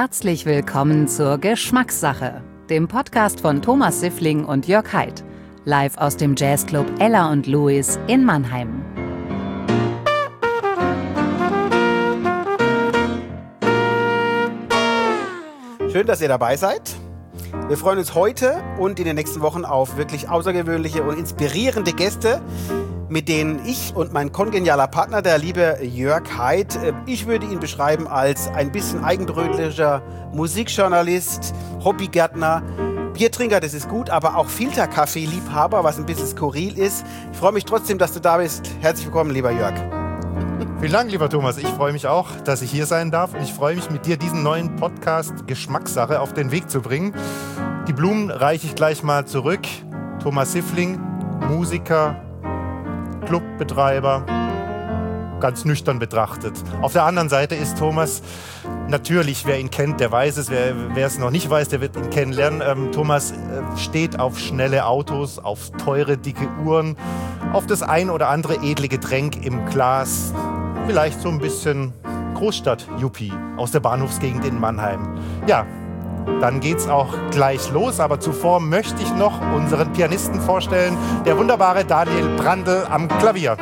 Herzlich willkommen zur Geschmackssache, dem Podcast von Thomas Siffling und Jörg Haidt, live aus dem Jazzclub Ella und Louis in Mannheim. Schön, dass ihr dabei seid. Wir freuen uns heute und in den nächsten Wochen auf wirklich außergewöhnliche und inspirierende Gäste, mit denen ich und mein kongenialer Partner, der liebe Jörg Haidt, ich würde ihn beschreiben als ein bisschen eigenbrötlicher Musikjournalist, Hobbygärtner, Biertrinker, das ist gut, aber auch Filterkaffee-Liebhaber, was ein bisschen skurril ist. Ich freue mich trotzdem, dass du da bist. Herzlich willkommen, lieber Jörg. Vielen Dank, lieber Thomas. Ich freue mich auch, dass ich hier sein darf. Und ich freue mich, mit dir diesen neuen Podcast Geschmackssache auf den Weg zu bringen. Die Blumen reiche ich gleich mal zurück. Thomas Siffling, Musiker, Clubbetreiber, ganz nüchtern betrachtet. Auf der anderen Seite ist Thomas, natürlich, wer ihn kennt, der weiß es. Wer es noch nicht weiß, der wird ihn kennenlernen. Thomas steht auf schnelle Autos, auf teure, dicke Uhren, auf das ein oder andere edle Getränk im Glas. Vielleicht so ein bisschen Großstadt-Yuppie aus der Bahnhofsgegend in Mannheim. Ja, dann geht's auch gleich los. Aber zuvor möchte ich noch unseren Pianisten vorstellen, der wunderbare Daniel Brandl am Klavier.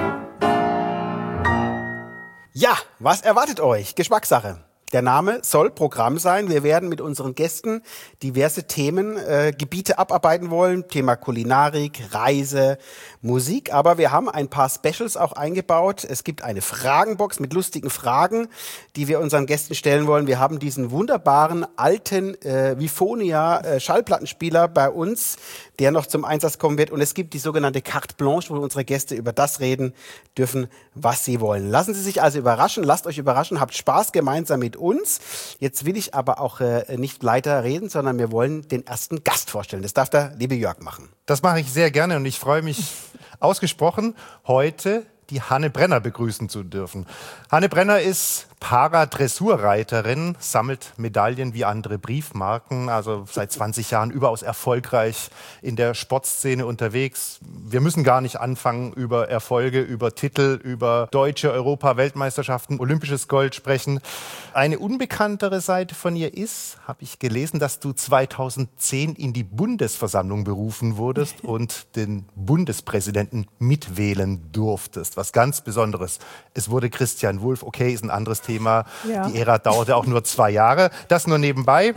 Ja, was erwartet euch? Geschmackssache. Der Name soll Programm sein. Wir werden mit unseren Gästen diverse Themengebiete abarbeiten wollen. Thema Kulinarik, Reise, Musik. Aber wir haben ein paar Specials auch eingebaut. Es gibt eine Fragenbox mit lustigen Fragen, die wir unseren Gästen stellen wollen. Wir haben diesen wunderbaren alten Vifonia Schallplattenspieler bei uns, der noch zum Einsatz kommen wird. Und es gibt die sogenannte Carte Blanche, wo unsere Gäste über das reden dürfen, was sie wollen. Lassen Sie sich also überraschen. Lasst euch überraschen. Habt Spaß gemeinsam mit uns. Jetzt will ich aber auch nicht weiter reden, sondern wir wollen den ersten Gast vorstellen. Das darf der liebe Jörg machen. Das mache ich sehr gerne und ich freue mich ausgesprochen, heute die Hanne Brenner begrüßen zu dürfen. Hanne Brenner ist Paradressurreiterin, sammelt Medaillen wie andere Briefmarken, also seit 20 Jahren überaus erfolgreich in der Sportszene unterwegs. Wir müssen gar nicht anfangen, über Erfolge, über Titel, über deutsche Europa-Weltmeisterschaften, olympisches Gold sprechen. Eine unbekanntere Seite von ihr ist, habe ich gelesen, dass du 2010 in die Bundesversammlung berufen wurdest und den Bundespräsidenten mitwählen durftest. Was ganz Besonderes. Es wurde Christian Wulff, okay, ist ein anderes Thema. Ja. Die Ära dauerte auch nur 2 Jahre. Das nur nebenbei.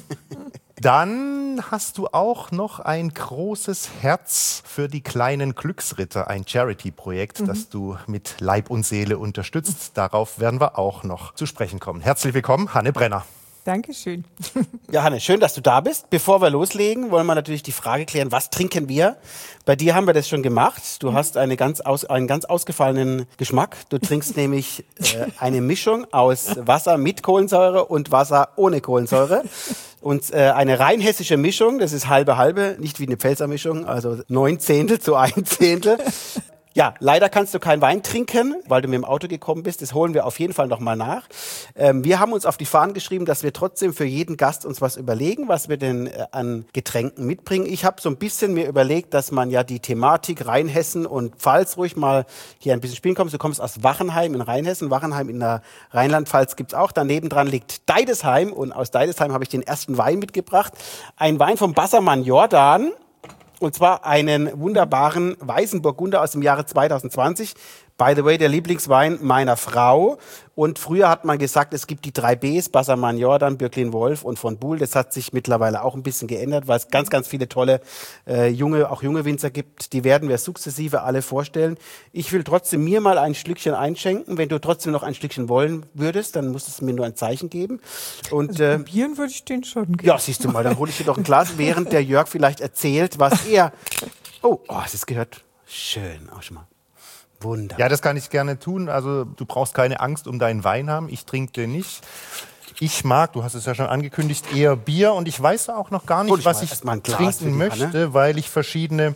Dann hast du auch noch ein großes Herz für die kleinen Glücksritter, ein Charity-Projekt, das du mit Leib und Seele unterstützt. Darauf werden wir auch noch zu sprechen kommen. Herzlich willkommen, Hanne Brenner. Dankeschön. Ja, Hanne, schön, dass du da bist. Bevor wir loslegen, wollen wir natürlich die Frage klären, was trinken wir? Bei dir haben wir das schon gemacht. Du hast einen ganz ausgefallenen Geschmack. Du trinkst nämlich eine Mischung aus Wasser mit Kohlensäure und Wasser ohne Kohlensäure. Und eine rein hessische Mischung, das ist halbe, nicht wie eine Pfälzer Mischung, also 9/10 zu 1/10. Ja, leider kannst du keinen Wein trinken, weil du mit dem Auto gekommen bist. Das holen wir auf jeden Fall nochmal nach. Wir haben uns auf die Fahnen geschrieben, dass wir trotzdem für jeden Gast uns was überlegen, was wir denn an Getränken mitbringen. Ich habe so ein bisschen mir überlegt, dass man ja die Thematik Rheinhessen und Pfalz ruhig mal hier ein bisschen spielen kommt. Du kommst aus Wachenheim in Rheinhessen, Wachenheim in der Rheinland-Pfalz gibt's auch. Daneben dran liegt Deidesheim und aus Deidesheim habe ich den ersten Wein mitgebracht. Ein Wein vom Bassermann Jordan. Und zwar einen wunderbaren weißen Burgunder aus dem Jahre 2020. By the way, der Lieblingswein meiner Frau. Und früher hat man gesagt, es gibt die 3 Bs, Bassermann Jordan, Bürklin Wolf und von Buhl. Das hat sich mittlerweile auch ein bisschen geändert, weil es ganz, ganz viele tolle junge Winzer gibt. Die werden wir sukzessive alle vorstellen. Ich will trotzdem mir mal ein Schlückchen einschenken. Wenn du trotzdem noch ein Schlückchen wollen würdest, dann musst du mir nur ein Zeichen geben. Und also probieren würde ich den schon gerne. Ja, siehst du mal, dann hole ich dir doch ein Glas, während der Jörg vielleicht erzählt, was er... Oh, das gehört schön. Auch schon mal. Wunderbar. Ja, das kann ich gerne tun. Also du brauchst keine Angst um deinen Wein haben. Ich trinke den nicht. Ich mag, du hast es ja schon angekündigt, eher Bier. Und ich weiß auch noch gar nicht, was ich trinken möchte, weil ich verschiedene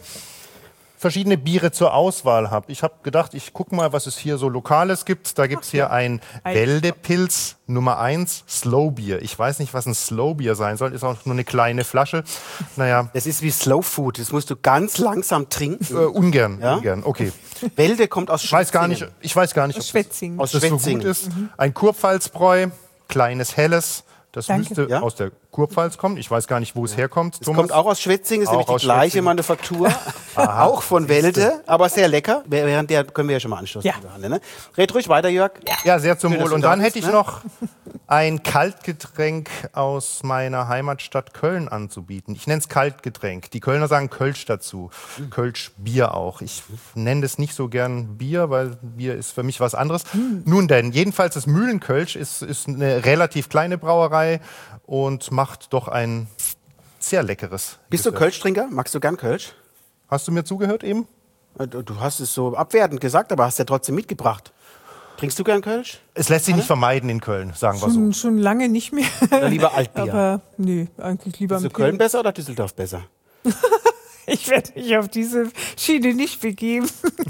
Biere zur Auswahl habe. Ich habe gedacht, ich gucke mal, was es hier so Lokales gibt. Da gibt es hier ein Wälde-Pilz Nummer 1, Slowbier. Ich weiß nicht, was ein Slowbier sein soll. Ist auch nur eine kleine Flasche. Naja. Das ist wie Slow Food. Das musst du ganz langsam trinken. Ungern. Okay. Wälde kommt aus Schwetzingen. Ich weiß gar nicht, ob Schwetzingen. das so gut ist. Ein Kurpfalzbräu, kleines Helles. Das Danke. müsste Ja? aus der Kurpfalz kommen. Ich weiß gar nicht, wo es herkommt. Es kommt auch aus Schwetzingen, ist Auch nämlich die aus gleiche Schwetzingen. Manufaktur. Auch von Welde, aber sehr lecker. Während der können wir ja schon mal anstoßen. Ja. liebe Hanne, ne? Red ruhig weiter, Jörg. Ja, sehr zum Schön, dass Wohl. du Und da dann bist, hätte ich ne? noch ein Kaltgetränk aus meiner Heimatstadt Köln anzubieten. Ich nenne es Kaltgetränk. Die Kölner sagen Kölsch dazu. Kölsch Bier auch. Ich nenne das nicht so gern Bier, weil Bier ist für mich was anderes. Nun denn, jedenfalls das Mühlenkölsch ist eine relativ kleine Brauerei und macht doch ein sehr leckeres. Bist du Gesöff. Kölsch-Trinker? Magst du gern Kölsch? Hast du mir zugehört eben? Du hast es so abwertend gesagt, aber hast ja trotzdem mitgebracht. Trinkst du gern Kölsch? Es lässt sich nicht vermeiden in Köln, sagen wir so. Schon lange nicht mehr. Oder lieber Altbier? Aber nee, eigentlich lieber Ist ein Köln besser oder Düsseldorf besser? Ich werde mich auf diese Schiene nicht begeben.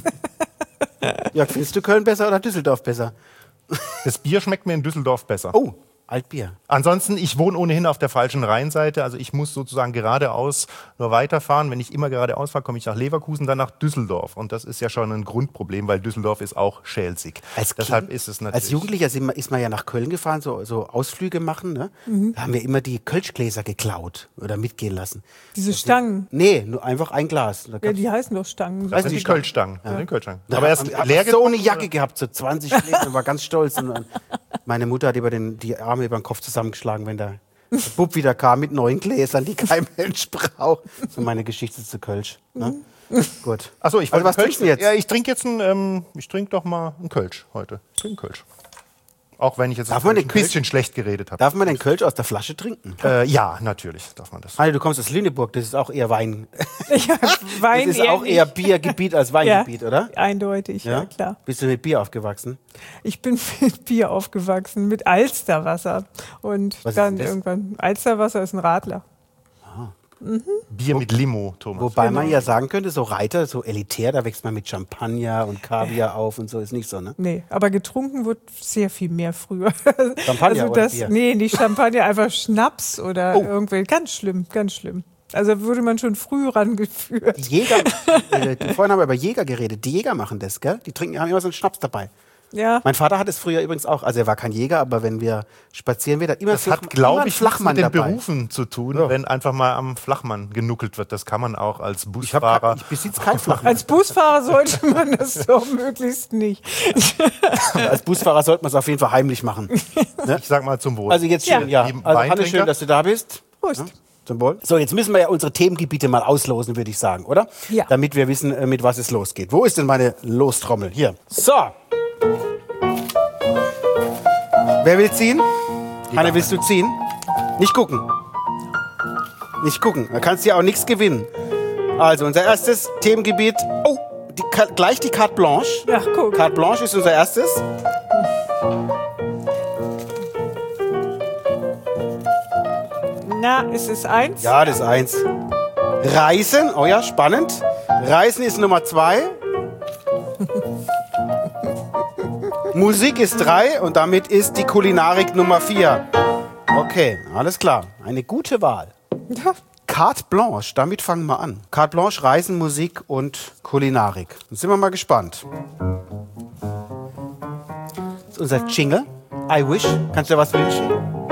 Jörg, findest du Köln besser oder Düsseldorf besser? Das Bier schmeckt mir in Düsseldorf besser. Oh, Altbier. Ansonsten, ich wohne ohnehin auf der falschen Rheinseite, also ich muss sozusagen geradeaus nur weiterfahren. Wenn ich immer geradeaus fahre, komme ich nach Leverkusen, dann nach Düsseldorf. Und das ist ja schon ein Grundproblem, weil Düsseldorf ist auch schälzig. Deshalb ist es natürlich... Als Jugendlicher ist man ja nach Köln gefahren, so Ausflüge machen. Ne? Da haben wir immer die Kölschgläser geklaut oder mitgehen lassen. Diese Stangen. Nee, nur einfach ein Glas. Da Ja, gab's- die heißen doch Stangen. Das sind die Kölschstangen. Das sind die Kölschstangen. Da Aber erst hab leer ich so eine getrunken, Jacke gehabt, so 20 Schläge und war ganz stolz. Und meine Mutter hat die Arme über den Kopf zusammengeschlagen, wenn der Bub wieder kam mit neuen Gläsern, die kein Mensch braucht. So meine Geschichte zu Kölsch. Ne? Gut. Achso, ich Also wollte was trinkst du jetzt? Ja, ich trinke jetzt ich trinke doch mal einen Kölsch heute. Ich trinke einen Kölsch. Auch wenn ich jetzt Darf man ein den Kölsch- bisschen schlecht geredet habe. Darf man den Kölsch aus der Flasche trinken? Ja, natürlich darf man das. Also du kommst aus Lüneburg, das ist auch eher Wein. Ja, Wein Das ist auch nicht. eher Biergebiet als Weingebiet, ja, oder? Eindeutig, ja, klar. Bist du mit Bier aufgewachsen? Ich bin mit Bier aufgewachsen, mit Alsterwasser. Und Was ist dann denn das? irgendwann, Alsterwasser ist ein Radler. Bier mit Limo, Thomas. Wobei man ja sagen könnte, so Reiter, so elitär, da wächst man mit Champagner und Kaviar auf und so, ist nicht so, ne? Nee, aber getrunken wird sehr viel mehr früher. Champagner oder Bier? Nee, nicht Champagner, einfach Schnaps oder Oh. irgendwelche. Ganz schlimm, ganz schlimm. Also wurde man schon früh rangeführt. Die Jäger, vorhin haben wir über Jäger geredet, die Jäger machen das, gell? Die haben immer so einen Schnaps dabei. Ja, Mein Vater hat es früher übrigens auch, also er war kein Jäger, aber wenn wir spazieren, wird er immer Das hat, glaube ich, nichts Flachmann mit den dabei. Berufen zu tun, Ja. wenn einfach mal am Flachmann genuckelt wird. Das kann man auch als Ich Busfahrer. besitze keinen Flachmann. als Busfahrer sollte man das doch möglichst nicht. Als Busfahrer sollte man es auf jeden Fall heimlich machen. Ich sag mal zum Wohl. Also jetzt schön, ja. Lieben Also Hanne, Weintrinker. schön, dass du da bist. Prost. Zum Wohl. So, jetzt müssen wir ja unsere Themengebiete mal auslosen, würde ich sagen, oder? Ja. Damit wir wissen, mit was es losgeht. Wo ist denn meine Lostrommel? Hier. So. Wer will ziehen? Hanne, willst du ziehen? Nicht gucken. Nicht gucken. Da kannst du ja auch nichts gewinnen. Also, unser erstes Themengebiet. Oh, gleich die Carte Blanche. Ja, guck. Carte Blanche ist unser erstes. Na, ist es eins? Ja, das ist eins. Reisen, oh ja, spannend. Reisen ist Nummer 2. Musik ist 3 und damit ist die Kulinarik Nummer 4. Okay, alles klar. Eine gute Wahl. Ja. Carte Blanche, damit fangen wir an. Carte Blanche, Reisen, Musik und Kulinarik. Dann sind wir mal gespannt. Das ist unser Jingle. I wish. Kannst du dir was wünschen?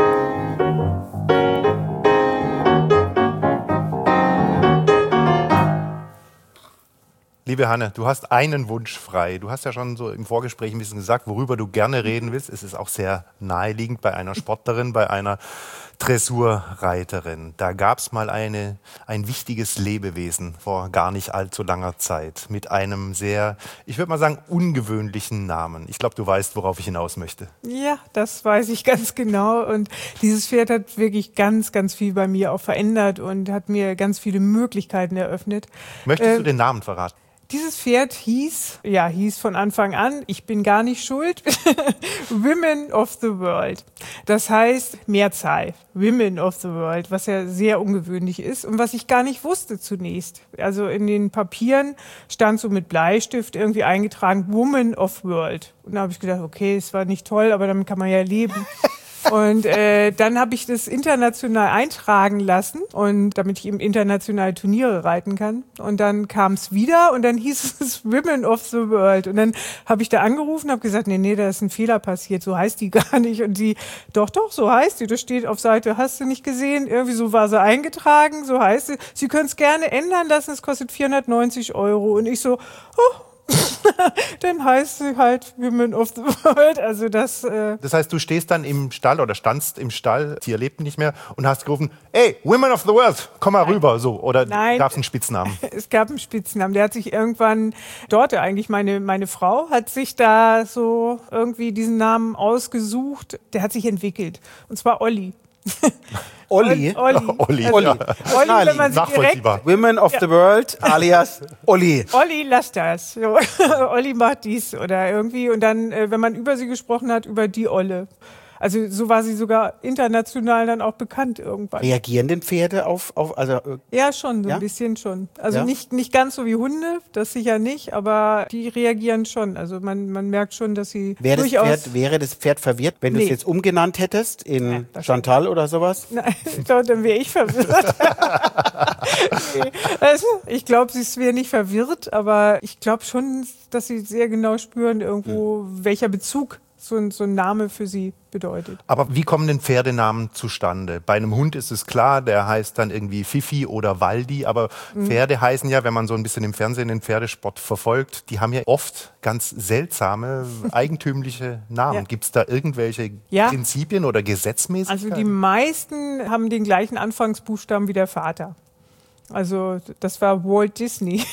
Liebe Hanne, du hast einen Wunsch frei. Du hast ja schon so im Vorgespräch ein bisschen gesagt, worüber du gerne reden willst. Es ist auch sehr naheliegend bei einer Sportlerin, bei einer Dressurreiterin. Da gab es mal ein wichtiges Lebewesen vor gar nicht allzu langer Zeit mit einem sehr, ich würde mal sagen, ungewöhnlichen Namen. Ich glaube, du weißt, worauf ich hinaus möchte. Ja, das weiß ich ganz genau. Und dieses Pferd hat wirklich ganz, ganz viel bei mir auch verändert und hat mir ganz viele Möglichkeiten eröffnet. Möchtest du den Namen verraten? Dieses Pferd hieß von Anfang an, ich bin gar nicht schuld, Women of the World. Das heißt Mehrzahl, Women of the World, was ja sehr ungewöhnlich ist und was ich gar nicht wusste zunächst. Also in den Papieren stand so mit Bleistift irgendwie eingetragen, Woman of World. Und da habe ich gedacht, okay, es war nicht toll, aber damit kann man ja leben. Und dann habe ich das international eintragen lassen, und damit ich eben international Turniere reiten kann. Und dann kam es wieder und dann hieß es Women of the World. Und dann habe ich da angerufen, habe gesagt, nee, da ist ein Fehler passiert, so heißt die gar nicht. Und die, doch, so heißt die, das steht auf Seite, hast du nicht gesehen? Irgendwie so war sie eingetragen, so heißt sie. Sie können es gerne ändern lassen, es kostet 490 €. Und ich so, dann heißt sie halt Women of the World. Also das heißt, du stehst dann im Stall oder standst im Stall, Tier lebt nicht mehr, und hast gerufen, ey, Women of the World, komm mal rüber, so. Oder gab es einen Spitznamen? Es gab einen Spitznamen, der hat sich irgendwann, eigentlich meine Frau hat sich da so irgendwie diesen Namen ausgesucht, der hat sich entwickelt. Und zwar Olli. Olli. Olli, wenn man sie nachvollziehbar. Women of the World alias Olli. Olli, lass das. So. Olli macht dies oder irgendwie. Und dann, wenn man über sie gesprochen hat, über die Olle. Also so war sie sogar international dann auch bekannt irgendwann. Reagieren denn Pferde auf ja, schon, so ja? ein bisschen schon. Also Ja? nicht ganz so wie Hunde, das sicher nicht, aber die reagieren schon. Also man merkt schon, dass sie wäre das Pferd verwirrt, wenn du es jetzt umgenannt hättest in Chantal oder sowas? Nein, ich glaube, dann wäre ich verwirrt. Also, ich glaube, sie wäre nicht verwirrt, aber ich glaube schon, dass sie sehr genau spüren irgendwo, welcher Bezug so ein Name für sie bedeutet. Aber wie kommen denn Pferdenamen zustande? Bei einem Hund ist es klar, der heißt dann irgendwie Fifi oder Waldi, aber Pferde heißen ja, wenn man so ein bisschen im Fernsehen den Pferdesport verfolgt, die haben ja oft ganz seltsame, eigentümliche Namen. Ja. Gibt es da irgendwelche Prinzipien oder Gesetzmäßigkeiten? Also die meisten haben den gleichen Anfangsbuchstaben wie der Vater. Also das war Walt Disney.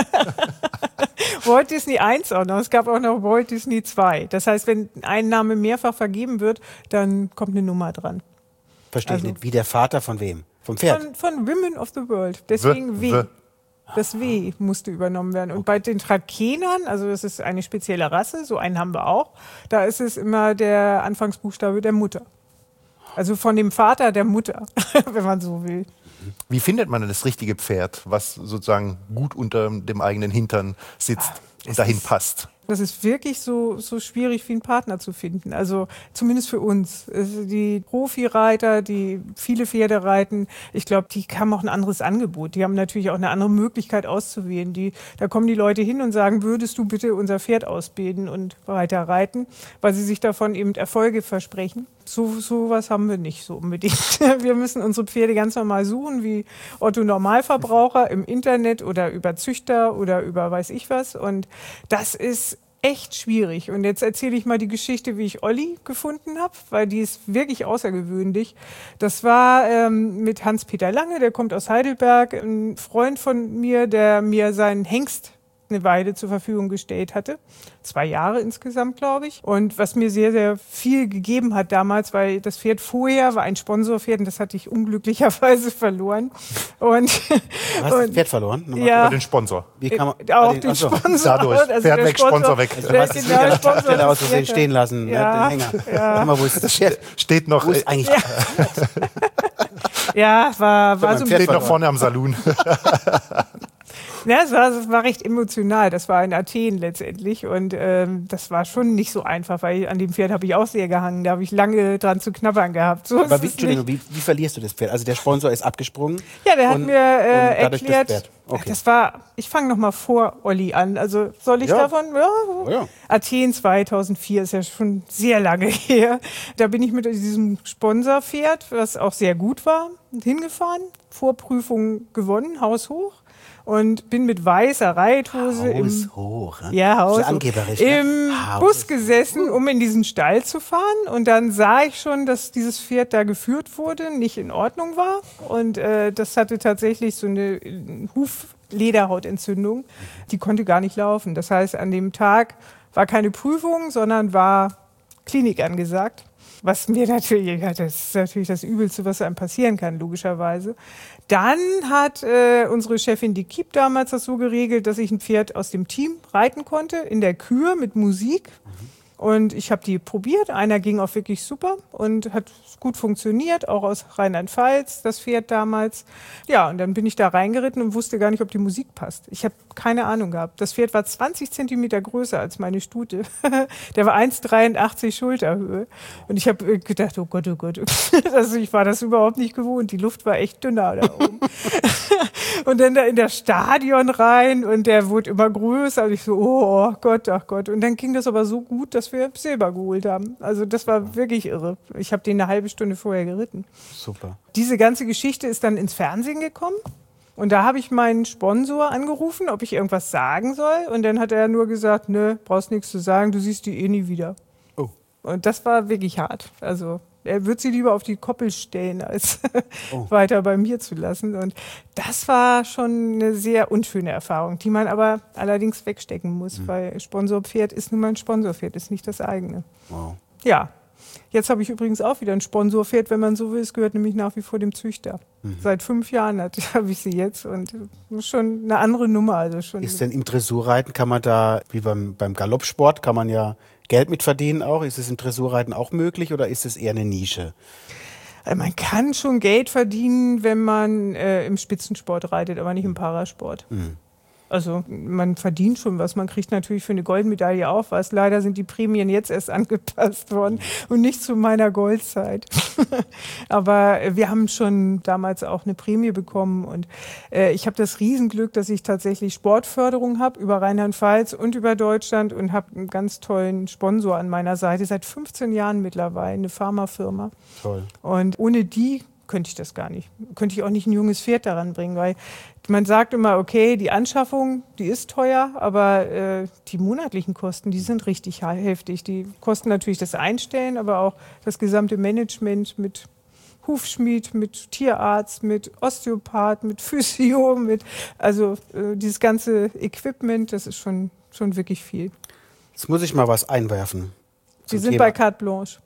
Walt Disney 1 auch noch. Es gab auch noch Walt Disney 2. Das heißt, wenn ein Name mehrfach vergeben wird, dann kommt eine Nummer dran. Verstehe ich nicht. Wie der Vater von wem? Vom Pferd? Von Women of the World. Deswegen W. Das W musste übernommen werden. Und bei den Trakenern, also das ist eine spezielle Rasse, so einen haben wir auch, da ist es immer der Anfangsbuchstabe der Mutter. Also von dem Vater der Mutter, wenn man so will. Wie findet man denn das richtige Pferd, was sozusagen gut unter dem eigenen Hintern sitzt und dahin passt? Das ist wirklich so schwierig wie einen Partner zu finden. Also zumindest für uns. Die Profireiter, die viele Pferde reiten, ich glaube, die haben auch ein anderes Angebot. Die haben natürlich auch eine andere Möglichkeit auszuwählen. Da kommen die Leute hin und sagen, würdest du bitte unser Pferd ausbilden und weiter reiten, weil sie sich davon eben Erfolge versprechen. So was haben wir nicht so unbedingt. Wir müssen unsere Pferde ganz normal suchen, wie Otto Normalverbraucher im Internet oder über Züchter oder über weiß ich was. Und das ist echt schwierig. Und jetzt erzähle ich mal die Geschichte, wie ich Olli gefunden habe, weil die ist wirklich außergewöhnlich. Das war mit Hans-Peter Lange, der kommt aus Heidelberg, ein Freund von mir, der mir seinen Hengst eine Weile zur Verfügung gestellt hatte. 2 Jahre insgesamt, glaube ich. Und was mir sehr, sehr viel gegeben hat damals, weil das Pferd vorher war ein Sponsorpferd und das hatte ich unglücklicherweise verloren. Und Du hast das Pferd verloren? Ja. Oder den Sponsor? Wie kann man, Auch den Sponsor. Dadurch. Pferd weg, Sponsor weg. Du hast es wieder Stelle aus Versehen stehen lassen, Ja. den Hänger. Ja. Sag mal, wo ist das Pferd? Steht noch, Wo ist eigentlich Ja, war so ein Pferd steht noch verloren. vorne am Saloon. Ja, es war recht emotional. Das war in Athen letztendlich und das war schon nicht so einfach, weil an dem Pferd habe ich auch sehr gehangen. Da habe ich lange dran zu knabbern gehabt. So Aber ist es Entschuldigung, nicht. wie verlierst du das Pferd? Also der Sponsor ist abgesprungen. Ja, der hat und mir dadurch das erklärt, Pferd. Okay. ich fange noch mal vor Olli an. Also soll ich Ja. davon? Ja. Ja. Athen 2004 ist ja schon sehr lange her. Da bin ich mit diesem Sponsorpferd, was auch sehr gut war, hingefahren, Vorprüfung gewonnen, haushoch. Und bin mit weißer Reithose Haus hoch. Ne? Ja, Das Haus ist angeberisch. im Ne? Haus Bus gesessen, um in diesen Stall zu fahren. Und dann sah ich schon, dass dieses Pferd da geführt wurde, nicht in Ordnung war. Und das hatte tatsächlich so eine Huflederhautentzündung. Die konnte gar nicht laufen. Das heißt, an dem Tag war keine Prüfung, sondern war Klinik angesagt. Was mir natürlich, das ist natürlich das Übelste, was einem passieren kann, logischerweise. Dann hat unsere Chefin die Kiep damals das so geregelt, dass ich ein Pferd aus dem Team reiten konnte, in der Kür mit Musik. Und ich habe die probiert. Einer ging auch wirklich super und hat gut funktioniert, auch aus Rheinland-Pfalz, das Pferd damals. Ja, und dann bin ich da reingeritten und wusste gar nicht, ob die Musik passt. Ich habe keine Ahnung gehabt. Das Pferd war 20 Zentimeter größer als meine Stute. Der war 1,83 Schulterhöhe. Und ich habe gedacht, oh Gott, oh Gott. Also ich war das überhaupt nicht gewohnt. Die Luft war echt dünner da oben. Und dann da in das Stadion rein und der wurde immer größer. Und ich so, oh Gott, ach Gott. Und dann ging das aber so gut, dass wir Silber geholt haben. Also das war wirklich irre. Ich habe den eine halbe Stunde vorher geritten. Super. Diese ganze Geschichte ist dann ins Fernsehen gekommen. Und da habe ich meinen Sponsor angerufen, ob ich irgendwas sagen soll. Und dann hat er nur gesagt, nö, brauchst nichts zu sagen, du siehst die eh nie wieder. Oh. Und das war wirklich hart. Also er würde sie lieber auf die Koppel stellen, als weiter bei mir zu lassen. Und das war schon eine sehr unschöne Erfahrung, die man aber allerdings wegstecken muss, weil Sponsorpferd ist nun mal ein Sponsorpferd, ist nicht das eigene. Wow. Ja, jetzt habe ich übrigens auch wieder ein Sponsorpferd, wenn man so will. Es gehört nämlich nach wie vor dem Züchter. Seit 5 Jahren habe ich sie jetzt und schon eine andere Nummer. Also schon. Ist denn im Dressurreiten, kann man da, wie beim Galoppsport, kann man ja Geld mit verdienen auch? Ist es im Dressurreiten auch möglich oder ist es eher eine Nische? Man kann schon Geld verdienen, wenn man im Spitzensport reitet, aber nicht im Parasport. Also man verdient schon was. Man kriegt natürlich für eine Goldmedaille auch was. Leider sind die Prämien jetzt erst angepasst worden und nicht zu meiner Goldzeit. Aber wir haben schon damals auch eine Prämie bekommen. Und ich habe das Riesenglück, dass ich tatsächlich Sportförderung habe über Rheinland-Pfalz und über Deutschland und habe einen ganz tollen Sponsor an meiner Seite. Seit 15 Jahren mittlerweile, eine Pharmafirma. Toll. Und ohne die könnte ich das gar nicht. Könnte ich auch nicht ein junges Pferd daran bringen, weil man sagt immer, okay, die Anschaffung, die ist teuer, aber die monatlichen Kosten, die sind richtig heftig. Die kosten natürlich das Einstellen, aber auch das gesamte Management mit Hufschmied, mit Tierarzt, mit Osteopath, mit Physio, also dieses ganze Equipment, das ist schon wirklich viel. Jetzt muss ich mal was einwerfen. Sie sind bei Carte Blanche.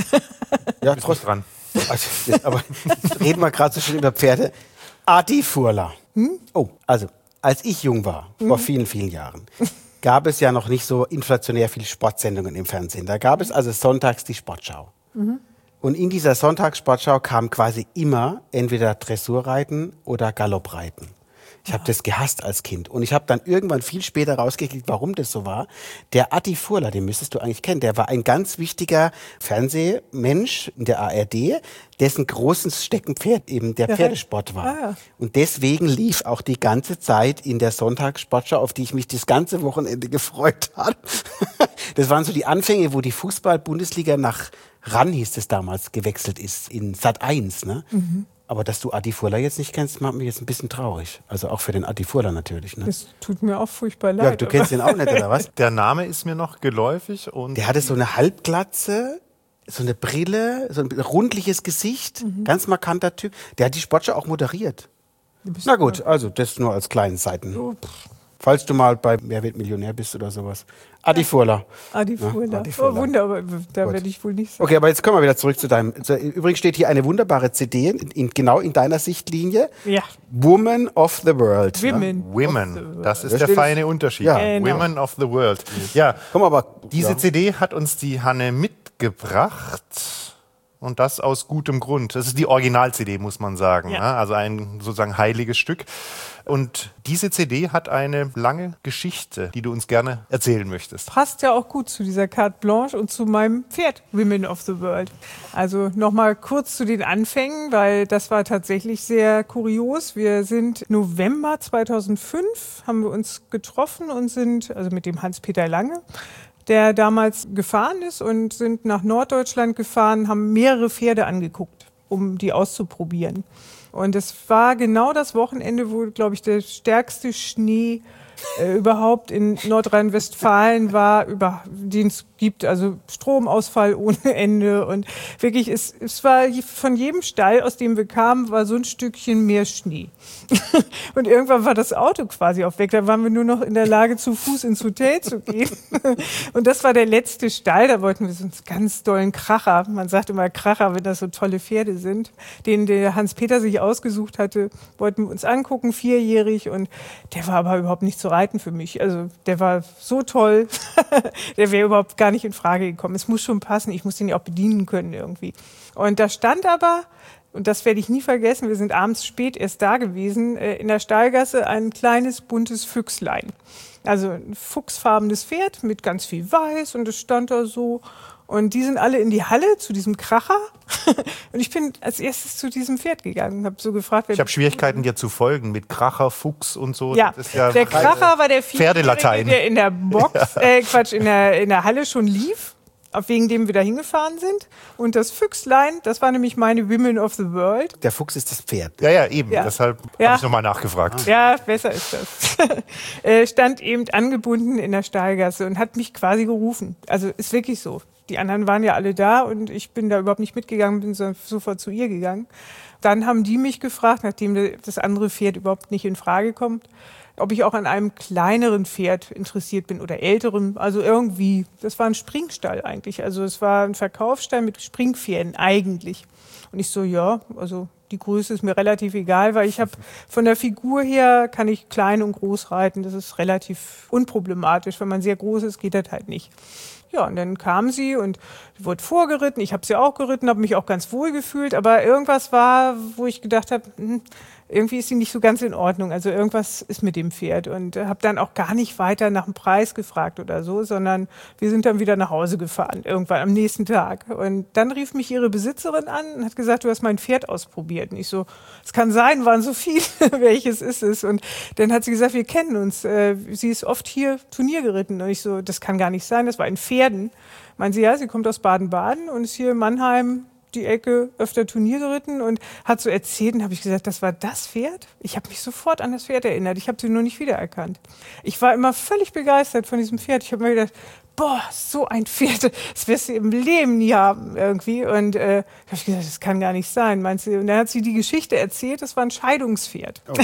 Ja, trotzdem dran. Aber reden wir gerade so schön über Pferde. Adi Furla. Oh, also als ich jung war, vor vielen, vielen Jahren, gab es ja noch nicht so inflationär viele Sportsendungen im Fernsehen. Da gab es also sonntags die Sportschau. Und in dieser Sonntagssportschau kam quasi immer entweder Dressurreiten oder Galoppreiten. Ich habe das gehasst als Kind. Und ich habe dann irgendwann viel später rausgekriegt, warum das so war. Der Adi Furla, den müsstest du eigentlich kennen, der war ein ganz wichtiger Fernsehmensch in der ARD, dessen großes Steckenpferd eben der Pferdesport war. Und deswegen lief auch die ganze Zeit in der Sonntagssportschau, auf die ich mich das ganze Wochenende gefreut habe. Das waren so die Anfänge, wo die Fußball-Bundesliga nach RAN, hieß es damals, gewechselt ist, in Sat.1, ne? Aber dass du Adi Furla jetzt nicht kennst, macht mich jetzt ein bisschen traurig. Also auch für den Adi Furla natürlich. Ne? Das tut mir auch furchtbar leid. Ja, du kennst den auch nicht, oder was? Der Name ist mir noch geläufig. Und der hatte so eine Halbglatze, so eine Brille, so ein rundliches Gesicht, ganz markanter Typ. Der hat die Sportschau auch moderiert. Na gut, also das nur als kleinen Seiten. Falls du mal bei Wer wird Millionär bist oder sowas. Adi Furla. Adi Furla. Ja, Adi Furla. Oh, wunderbar. Da werde ich wohl nicht sagen. Okay, aber jetzt kommen wir wieder zurück zu deinem. Übrigens steht hier eine wunderbare CD, genau in deiner Sichtlinie. Ja. Woman of the World. Women. Das ist der feine Unterschied. Ja. Genau. Women of the World. Ja, Komm aber. diese CD hat uns die Hanne mitgebracht. Und das aus gutem Grund. Das ist die Original-CD, muss man sagen. Ja. Also ein sozusagen heiliges Stück. Und diese CD hat eine lange Geschichte, die du uns gerne erzählen möchtest. Passt ja auch gut zu dieser Carte Blanche und zu meinem Pferd Women of the World. Also nochmal kurz zu den Anfängen, weil das war tatsächlich sehr kurios. Wir sind November 2005, haben wir uns getroffen und sind, also mit dem Hans-Peter Lange, der damals gefahren ist, und sind nach Norddeutschland gefahren, haben mehrere Pferde angeguckt, um die auszuprobieren. Und es war genau das Wochenende, wo, glaube ich, der stärkste Schnee überhaupt in Nordrhein-Westfalen war, den es gibt, also Stromausfall ohne Ende. Und wirklich, es war von jedem Stall, aus dem wir kamen, war so ein Stückchen mehr Schnee. Und irgendwann war das Auto quasi auch weg. Da waren wir nur noch in der Lage, zu Fuß ins Hotel zu gehen. Und das war der letzte Stall. Da wollten wir so einen ganz dollen Kracher. Man sagt immer Kracher, wenn das so tolle Pferde sind, den der Hans-Peter sich ausgesucht hatte, wollten wir uns angucken, 4-jährig. Und der war aber überhaupt nicht zu reiten für mich. Also der war so toll, der wäre überhaupt gar nicht in Frage gekommen. Es muss schon passen, ich muss den ja auch bedienen können irgendwie. Und da stand aber, und das werde ich nie vergessen, wir sind abends spät erst da gewesen, in der Stallgasse ein kleines, buntes Füchslein. Also ein fuchsfarbenes Pferd mit ganz viel Weiß und es stand da so. Und die sind alle in die Halle zu diesem Kracher. Und ich bin als erstes zu diesem Pferd gegangen und habe so gefragt, Ich habe Schwierigkeiten, dir zu folgen mit Kracher, Fuchs und so. Ja, Das ist ja der Kracher war der Pferdelatein. der in der Box, in der Halle schon lief, wegen dem wir da hingefahren sind. Und das Füchslein, das war nämlich meine Women of the World. Der Fuchs ist das Pferd. Ja, eben. Ja. Deshalb Ja. habe ich nochmal nachgefragt. Ja, besser ist das. Stand eben angebunden in der Stallgasse und hat mich quasi gerufen. Also ist wirklich so. Die anderen waren ja alle da und ich bin da überhaupt nicht mitgegangen, bin sofort zu ihr gegangen. Dann haben die mich gefragt, nachdem das andere Pferd überhaupt nicht in Frage kommt, ob ich auch an einem kleineren Pferd interessiert bin oder älterem. Also irgendwie, das war ein Springstall eigentlich. Also es war ein Verkaufsstall mit Springpferden eigentlich. Und ich so, ja, also die Größe ist mir relativ egal, weil ich habe von der Figur her, kann ich klein und groß reiten. Das ist relativ unproblematisch. Wenn man sehr groß ist, geht das halt nicht. Ja, und dann kam sie und wurde vorgeritten. Ich habe sie auch geritten, habe mich auch ganz wohl gefühlt. Aber irgendwas war, wo ich gedacht habe, irgendwie ist sie nicht so ganz in Ordnung. Also irgendwas ist mit dem Pferd. Und habe dann auch gar nicht weiter nach dem Preis gefragt oder so, sondern wir sind dann wieder nach Hause gefahren, irgendwann am nächsten Tag. Und dann rief mich ihre Besitzerin an und hat gesagt, du hast mein Pferd ausprobiert. Und ich so, es kann sein, waren so viele, welches ist es? Und dann hat sie gesagt, wir kennen uns. Sie ist oft hier Turnier geritten. Und ich so, das kann gar nicht sein, das war in Pferden. Meinen sie, ja, sie kommt aus Baden-Baden und ist hier in Mannheim die Ecke öfter Turnier geritten und hat so erzählt, und habe ich gesagt, das war das Pferd? Ich habe mich sofort an das Pferd erinnert, ich habe sie nur nicht wiedererkannt. Ich war immer völlig begeistert von diesem Pferd. Ich habe mir gedacht, boah, so ein Pferd, das wirst du im Leben nie haben irgendwie. Und habe ich gesagt, das kann gar nicht sein, meinst du? Und dann hat sie die Geschichte erzählt, das war ein Scheidungspferd. Oh.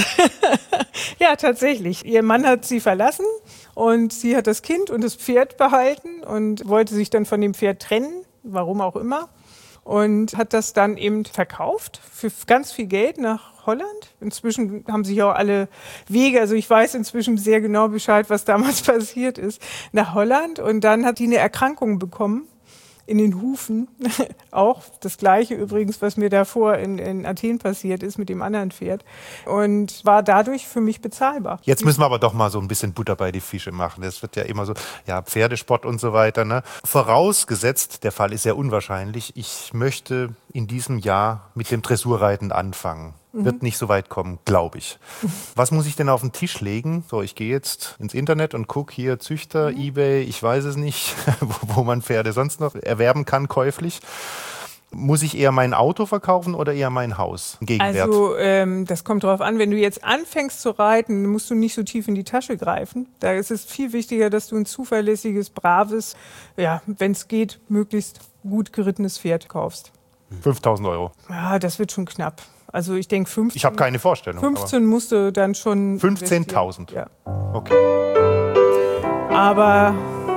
Ja, tatsächlich. Ihr Mann hat sie verlassen und sie hat das Kind und das Pferd behalten und wollte sich dann von dem Pferd trennen, warum auch immer. Und hat das dann eben verkauft für ganz viel Geld nach Holland. Inzwischen haben sich auch alle Wege, also ich weiß inzwischen sehr genau Bescheid, was damals passiert ist, nach Holland. Und dann hat die eine Erkrankung bekommen in den Hufen. Auch das Gleiche übrigens, was mir davor in Athen passiert ist mit dem anderen Pferd. Und war dadurch für mich bezahlbar. Jetzt müssen wir aber doch mal so ein bisschen Butter bei die Fische machen. Das wird ja immer so, ja, Pferdesport und so weiter. Ne? Vorausgesetzt, der Fall ist sehr unwahrscheinlich, ich möchte in diesem Jahr mit dem Dressurreiten anfangen. Wird nicht so weit kommen, glaube ich. Was muss ich denn auf den Tisch legen? So, ich gehe jetzt ins Internet und gucke hier Züchter, eBay, ich weiß es nicht, wo man Pferde sonst noch erwerben kann, käuflich. Muss ich eher mein Auto verkaufen oder eher mein Haus? Gegenwert? Also das kommt drauf an, wenn du jetzt anfängst zu reiten, musst du nicht so tief in die Tasche greifen. Da ist es viel wichtiger, dass du ein zuverlässiges, braves, ja, wenn es geht, möglichst gut gerittenes Pferd kaufst. 5.000 Euro. Ja, das wird schon knapp. Also ich denke 15. Ich habe keine Vorstellung. 15 musst du dann schon 15.000? Ja. Okay. Aber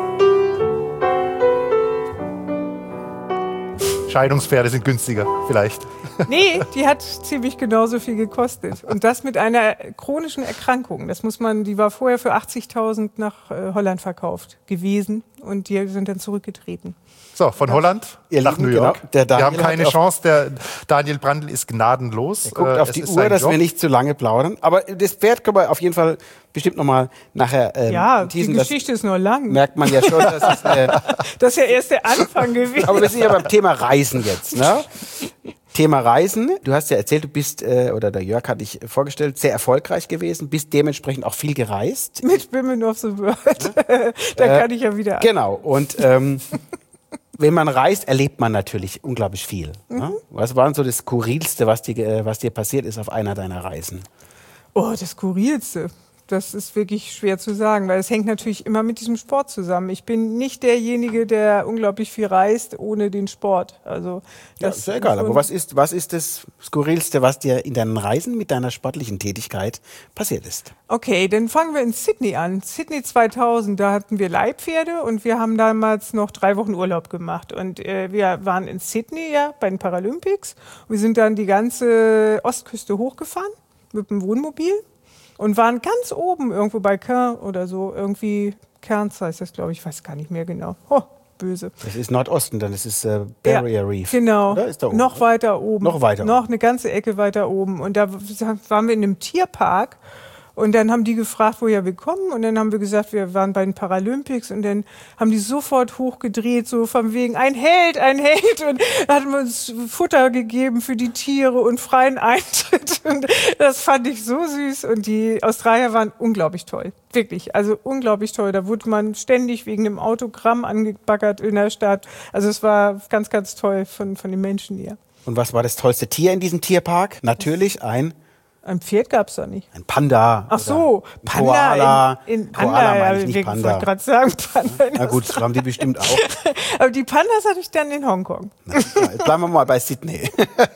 Scheidungspferde sind günstiger, vielleicht. nee, die hat ziemlich genauso viel gekostet. Und das mit einer chronischen Erkrankung. Die war vorher für 80.000 nach Holland verkauft gewesen. Und die sind dann zurückgetreten. So, von Holland nach New York. Genau, der wir haben Daniel keine Chance. Der Daniel Brandl ist gnadenlos. Er guckt auf die Uhr, dass wir nicht zu lange plaudern. Aber das Pferd können wir auf jeden Fall bestimmt nochmal nachher ja, teasen. Die Geschichte ist nur lang. Merkt man ja schon. Das ist ja erst der Anfang gewesen. Aber wir sind ja beim Thema Reisen jetzt. Ne? Thema Reisen. Du hast ja erzählt, du bist, oder der Jörg hat dich vorgestellt, sehr erfolgreich gewesen, bist dementsprechend auch viel gereist. Mit Women of the World. Da kann ich ja wieder. Genau. Und wenn man reist, erlebt man natürlich unglaublich viel. Ne? Was war denn so das Skurrilste, was dir passiert ist auf einer deiner Reisen? Oh, das Skurrilste. Das ist wirklich schwer zu sagen, weil es hängt natürlich immer mit diesem Sport zusammen. Ich bin nicht derjenige, der unglaublich viel reist ohne den Sport. Also das ist ja egal. Aber was ist das Skurrilste, was dir in deinen Reisen mit deiner sportlichen Tätigkeit passiert ist? Okay, dann fangen wir in Sydney an. Sydney 2000, da hatten wir Leihpferde und wir haben damals noch 3 Wochen Urlaub gemacht. Und wir waren in Sydney bei den Paralympics. Wir sind dann die ganze Ostküste hochgefahren mit dem Wohnmobil. Und waren ganz oben irgendwo bei Cairns oder so, irgendwie Cairns heißt das, glaube ich, weiß gar nicht mehr genau. Oh, böse. Das ist Nordosten, dann ist es Barrier Reef. Genau, oder? Ist da oben, noch weiter oben. Noch eine ganze Ecke weiter oben. Und da waren wir in einem Tierpark. Und dann haben die gefragt, woher wir kommen. Und dann haben wir gesagt, wir waren bei den Paralympics. Und dann haben die sofort hochgedreht, so von wegen, ein Held, ein Held. Und dann hatten wir uns Futter gegeben für die Tiere und freien Eintritt. Und das fand ich so süß. Und die Australier waren unglaublich toll. Wirklich, also unglaublich toll. Da wurde man ständig wegen einem Autogramm angebaggert in der Stadt. Also es war ganz, ganz toll von den Menschen hier. Und was war das tollste Tier in diesem Tierpark? Natürlich ein Pferd gab es da nicht. Ein Panda. Ach so, Panda. Koala. Koala meine ich, nicht Panda. Ich wollte gerade sagen, Panda. Na gut, das haben die bestimmt auch. Aber die Pandas hatte ich dann in Hongkong. Jetzt bleiben wir mal bei Sydney.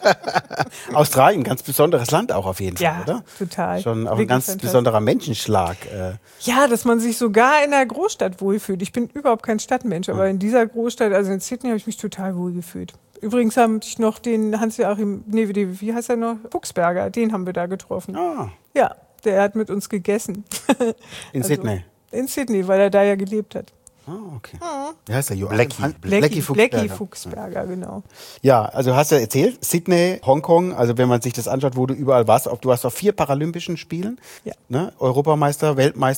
Australien, ganz besonderes Land auch auf jeden Fall, oder? Ja, total. Schon auch ein ganz besonderer Menschenschlag. Ja, dass man sich sogar in der Großstadt wohlfühlt. Ich bin überhaupt kein Stadtmensch, aber in dieser Großstadt, also in Sydney, habe ich mich total wohlgefühlt. Übrigens haben ich noch den Hans-Joachim, wie heißt er noch? Fuchsberger, den haben wir da getroffen. Ah. Ja, der hat mit uns gegessen. In Sydney? In Sydney, weil er da ja gelebt hat. Ah, okay. Wie heißt der? Blackie Fuchsberger, genau. Ja, also hast du erzählt, Sydney, Hongkong, also wenn man sich das anschaut, wo du überall warst, du warst auf 4 Paralympischen Spielen, ja. Ne? Weltmeister,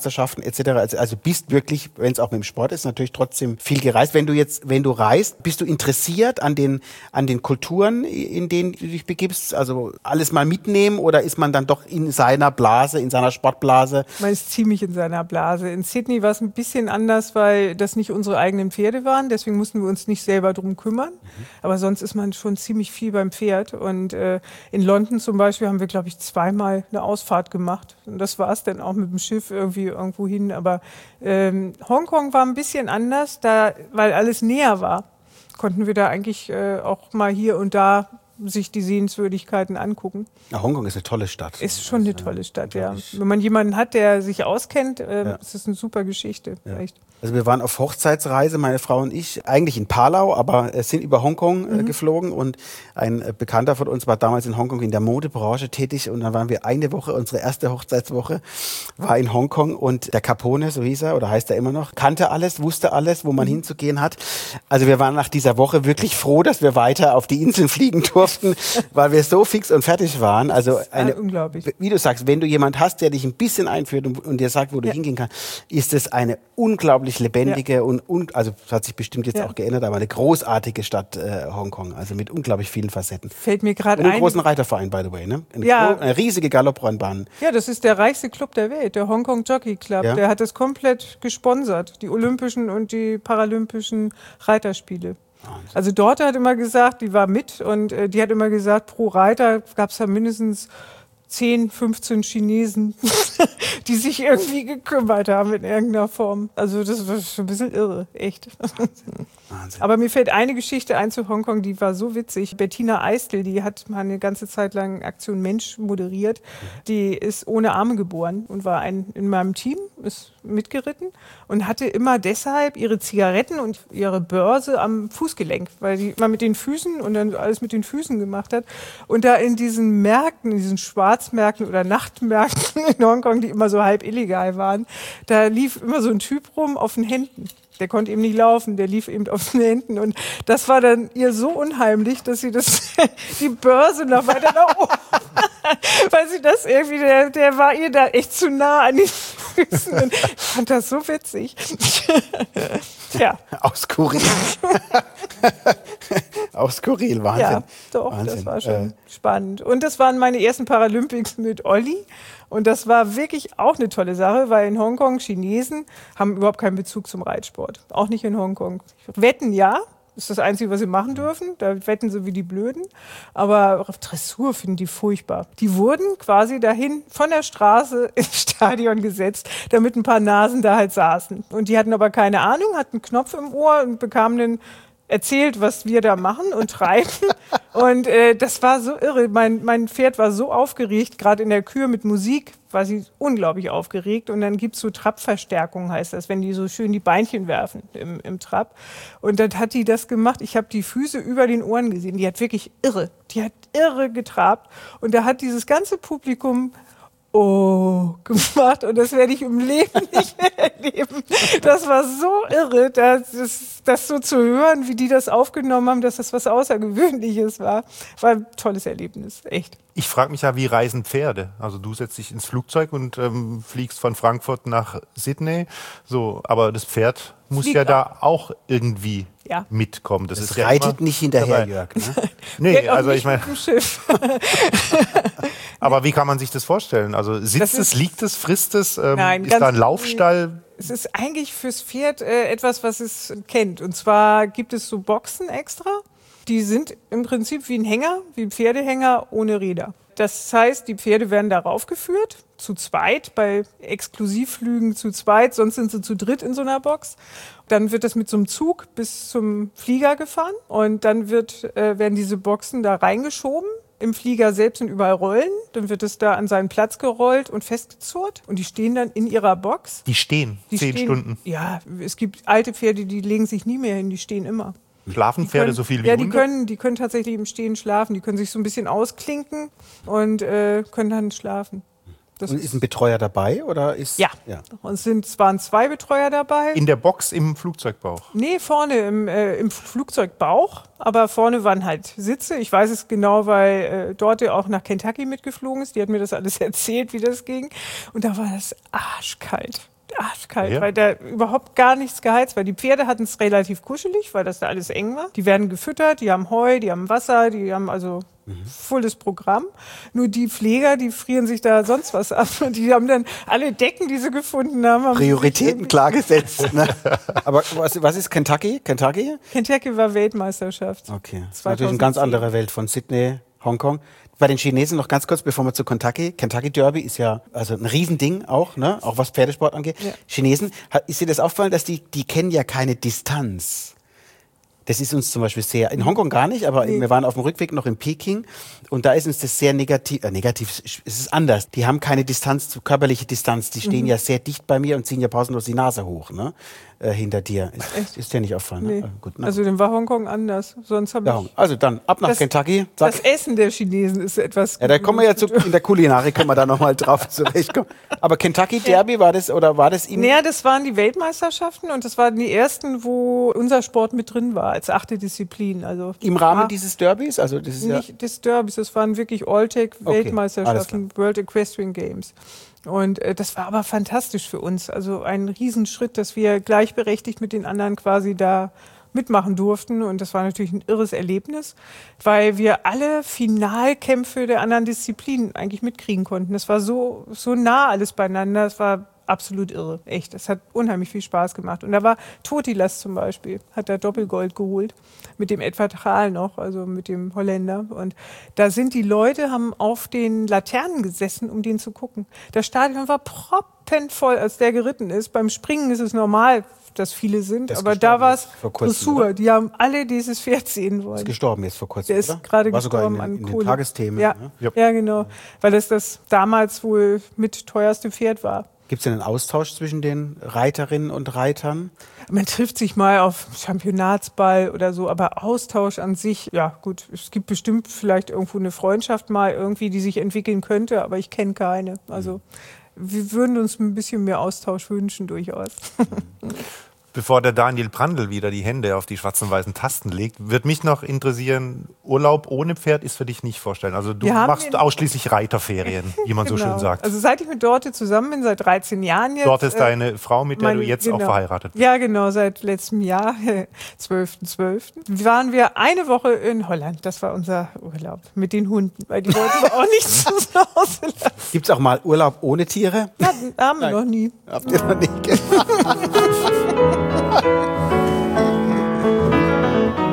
etc. Also bist wirklich, wenn es auch mit dem Sport ist, natürlich trotzdem viel gereist. Wenn du reist, bist du interessiert an den Kulturen, in denen du dich begibst? Also alles mal mitnehmen oder ist man dann doch in seiner Blase, in seiner Sportblase? Man ist ziemlich in seiner Blase. In Sydney war es ein bisschen anders, weil das nicht unsere eigenen Pferde waren, deswegen mussten wir uns nicht selber drum kümmern. Aber sonst ist man schon ziemlich viel beim Pferd. Und in London zum Beispiel haben wir, glaube ich, 2-mal eine Ausfahrt gemacht. Und das war es dann auch mit dem Schiff irgendwo hin. Aber Hongkong war ein bisschen anders, weil alles näher war. Konnten wir da eigentlich auch mal hier und da sich die Sehenswürdigkeiten angucken. Ja, Hongkong ist eine tolle Stadt. Ist schon eine tolle Stadt, ja. Wenn man jemanden hat, der sich auskennt, ist das eine super Geschichte. Ja. Echt. Also wir waren auf Hochzeitsreise, meine Frau und ich, eigentlich in Palau, aber sind über Hongkong geflogen und ein Bekannter von uns war damals in Hongkong in der Modebranche tätig und dann waren wir eine Woche, unsere erste Hochzeitswoche war in Hongkong und der Capone, so hieß er oder heißt er immer noch, kannte alles, wusste alles, wo man hinzugehen hat. Also wir waren nach dieser Woche wirklich froh, dass wir weiter auf die Inseln fliegen durften, weil wir so fix und fertig waren. Also unglaublich. Wie du sagst, wenn du jemand hast, der dich ein bisschen einführt und dir sagt, wo du hingehen kannst, ist es eine unglaublich lebendige und also das hat sich bestimmt jetzt auch geändert, aber eine großartige Stadt Hongkong, also mit unglaublich vielen Facetten. Fällt mir gerade ein. einen großen Reiterverein, by the way, ne? Eine riesige Galopprennbahn. Ja, das ist der reichste Club der Welt, der Hong Kong Jockey Club. Ja? Der hat das komplett gesponsert, die Olympischen und die Paralympischen Reiterspiele. Wahnsinn. Also dort hat immer gesagt, die war mit und die hat immer gesagt, pro Reiter gab es ja mindestens 10, 15 Chinesen, die sich irgendwie gekümmert haben in irgendeiner Form. Also das war schon ein bisschen irre, echt. Wahnsinn. Aber mir fällt eine Geschichte ein zu Hongkong, die war so witzig. Bettina Eistel, die hat mal eine ganze Zeit lang Aktion Mensch moderiert. Die ist ohne Arme geboren und war in meinem Team, ist mitgeritten und hatte immer deshalb ihre Zigaretten und ihre Börse am Fußgelenk, weil die immer mit den Füßen und dann alles mit den Füßen gemacht hat. Und da in diesen Märkten, in diesen Schwarzmärkten oder Nachtmärkten in Hongkong, die immer so halb illegal waren, da lief immer so ein Typ rum auf den Händen. Der konnte eben nicht laufen, der lief eben auf den Händen. Und das war dann ihr so unheimlich, dass sie die Börse noch weiter nach oben, weil sie das irgendwie, der war ihr da echt zu nah an den Füßen. Und ich fand das so witzig. Ja. Aus Skurril. Aus Skurril, Wahnsinn. Ja, doch, Wahnsinn. Das war schon spannend. Und das waren meine ersten Paralympics mit Olli. Und das war wirklich auch eine tolle Sache, weil in Hongkong Chinesen haben überhaupt keinen Bezug zum Reitsport. Auch nicht in Hongkong. Wetten ja, Das ist das Einzige, was sie machen dürfen. Da wetten sie wie die Blöden. Aber auf Dressur finden die furchtbar. Die wurden quasi dahin von der Straße ins Stadion gesetzt, damit ein paar Nasen da halt saßen. Und die hatten aber keine Ahnung, hatten einen Knopf im Ohr und bekamen dann erzählt, was wir da machen und treiben. Und das war so irre. Mein Pferd war so aufgeregt, gerade in der Kür mit Musik war sie unglaublich aufgeregt. Und dann gibt's so Trabverstärkung, heißt das, wenn die so schön die Beinchen werfen im Trab. Und dann hat die das gemacht. Ich habe die Füße über den Ohren gesehen. Die hat wirklich irre getrabt. Und da hat dieses ganze Publikum gemacht und das werde ich im Leben nicht mehr erleben. Das war so irre, das so zu hören, wie die das aufgenommen haben, dass das was Außergewöhnliches war. War ein tolles Erlebnis, echt. Ich frage mich ja, wie reisen Pferde? Also du setzt dich ins Flugzeug und fliegst von Frankfurt nach Sydney. So, aber das Pferd muss ja da auch irgendwie mitkommen. Das reitet nicht hinterher, Jörg. Ne? Nee, also ich meine. Schiff. Aber wie kann man sich das vorstellen? Also sitzt es, liegt es, frisst es? Nein, ist da ein Laufstall? Es ist eigentlich fürs Pferd etwas, was es kennt. Und zwar gibt es so Boxen extra. Die sind im Prinzip wie ein Hänger, wie ein Pferdehänger ohne Räder. Das heißt, die Pferde werden darauf geführt, zu zweit, bei Exklusivflügen zu zweit, sonst sind sie zu dritt in so einer Box. Dann wird das mit so einem Zug bis zum Flieger gefahren und dann werden diese Boxen da reingeschoben. Im Flieger selbst sind überall Rollen, dann wird es da an seinen Platz gerollt und festgezurrt und die stehen dann in ihrer Box. Die stehen 10 Stunden? Ja, es gibt alte Pferde, die legen sich nie mehr hin, die stehen immer. Schlafen Pferde so viel wie Hunde? Ja, die können tatsächlich im Stehen schlafen, die können sich so ein bisschen ausklinken und können dann schlafen. Und ist ein Betreuer dabei? Oder ist, ja. Und es waren 2 Betreuer dabei. In der Box im Flugzeugbauch? Nee, vorne im Flugzeugbauch. Aber vorne waren halt Sitze. Ich weiß es genau, weil Dorte auch nach Kentucky mitgeflogen ist. Die hat mir das alles erzählt, wie das ging. Und da war das arschkalt, weil da überhaupt gar nichts geheizt war. Die Pferde hatten es relativ kuschelig, weil das da alles eng war. Die werden gefüttert, die haben Heu, die haben Wasser, die haben also volles Programm. Nur die Pfleger, die frieren sich da sonst was ab. Und die haben dann alle Decken, die sie gefunden haben. Prioritäten klar gesetzt. Ne? Aber was ist Kentucky? Kentucky war Weltmeisterschaft. Okay, das ist natürlich eine ganz andere Welt von Sydney, Hongkong. Bei den Chinesen noch ganz kurz, bevor wir zu Kentucky Derby ist ja also ein Riesending auch, ne? Auch was Pferdesport angeht. Ja. Chinesen, ist dir das aufgefallen, dass die kennen ja keine Distanz? Das ist uns zum Beispiel sehr, in Hongkong gar nicht, aber wir waren auf dem Rückweg noch in Peking und da ist uns das sehr negativ, es ist anders. Die haben keine Distanz, körperliche Distanz, die stehen ja sehr dicht bei mir und ziehen ja pausenlos die Nase hoch, ne? Hinter dir. Ist dir nicht aufgefallen? Nee. Ne? Gut, ne? Also dann war Hongkong anders. Sonst habe ich. Also dann ab nach Kentucky. Das Essen der Chinesen ist etwas. Ja, da kommen wir jetzt in der Kulinarik, können wir da nochmal drauf zurechtkommen. Aber Kentucky Derby war das ihm? Naja, das waren die Weltmeisterschaften und das waren die ersten, wo unser Sport mit drin war, als 8. Disziplin. Also im Rahmen dieses Derbys? Also das ist nicht des Derbys, das waren wirklich All-Tech-Weltmeisterschaften, World Equestrian Games. Und das war aber fantastisch für uns. Also ein Riesenschritt, dass wir gleichberechtigt mit den anderen quasi da mitmachen durften. Und das war natürlich ein irres Erlebnis, weil wir alle Finalkämpfe der anderen Disziplinen eigentlich mitkriegen konnten. Das war so nah alles beieinander. Es war absolut irre, echt. Es hat unheimlich viel Spaß gemacht. Und da war Totilas zum Beispiel, hat da Doppelgold geholt, mit dem Edward Thral noch, also mit dem Holländer. Und da sind die Leute, haben auf den Laternen gesessen, um den zu gucken. Das Stadion war proppenvoll, als der geritten ist. Beim Springen ist es normal, dass viele sind, aber da war es Dressur. Die haben alle dieses Pferd sehen wollen. Ist gestorben jetzt vor kurzem, der ist gerade gestorben an in den Tagesthemen. Ja, ne? Ja, genau. Weil das damals wohl mit teuerste Pferd war. Gibt es denn einen Austausch zwischen den Reiterinnen und Reitern? Man trifft sich mal auf Championatsball oder so, aber Austausch an sich, ja gut, es gibt bestimmt vielleicht irgendwo eine Freundschaft mal irgendwie, die sich entwickeln könnte, aber ich kenne keine. Also wir würden uns ein bisschen mehr Austausch wünschen durchaus. Bevor der Daniel Brandl wieder die Hände auf die schwarzen weißen Tasten legt, wird mich noch interessieren, Urlaub ohne Pferd ist für dich nicht vorstellen. Also du machst ausschließlich Reiterferien, wie man so schön sagt. Also seit ich mit Dorte zusammen bin, seit 13 Jahren jetzt. Dorte ist deine Frau, mit der du jetzt auch verheiratet bist. Ja, genau, seit letztem Jahr, 12.12. waren wir eine Woche in Holland. Das war unser Urlaub mit den Hunden, weil die wollten wir auch nicht zu Hause lassen. Gibt es auch mal Urlaub ohne Tiere? Ja, haben wir noch nie. Habt ihr noch nicht gemacht?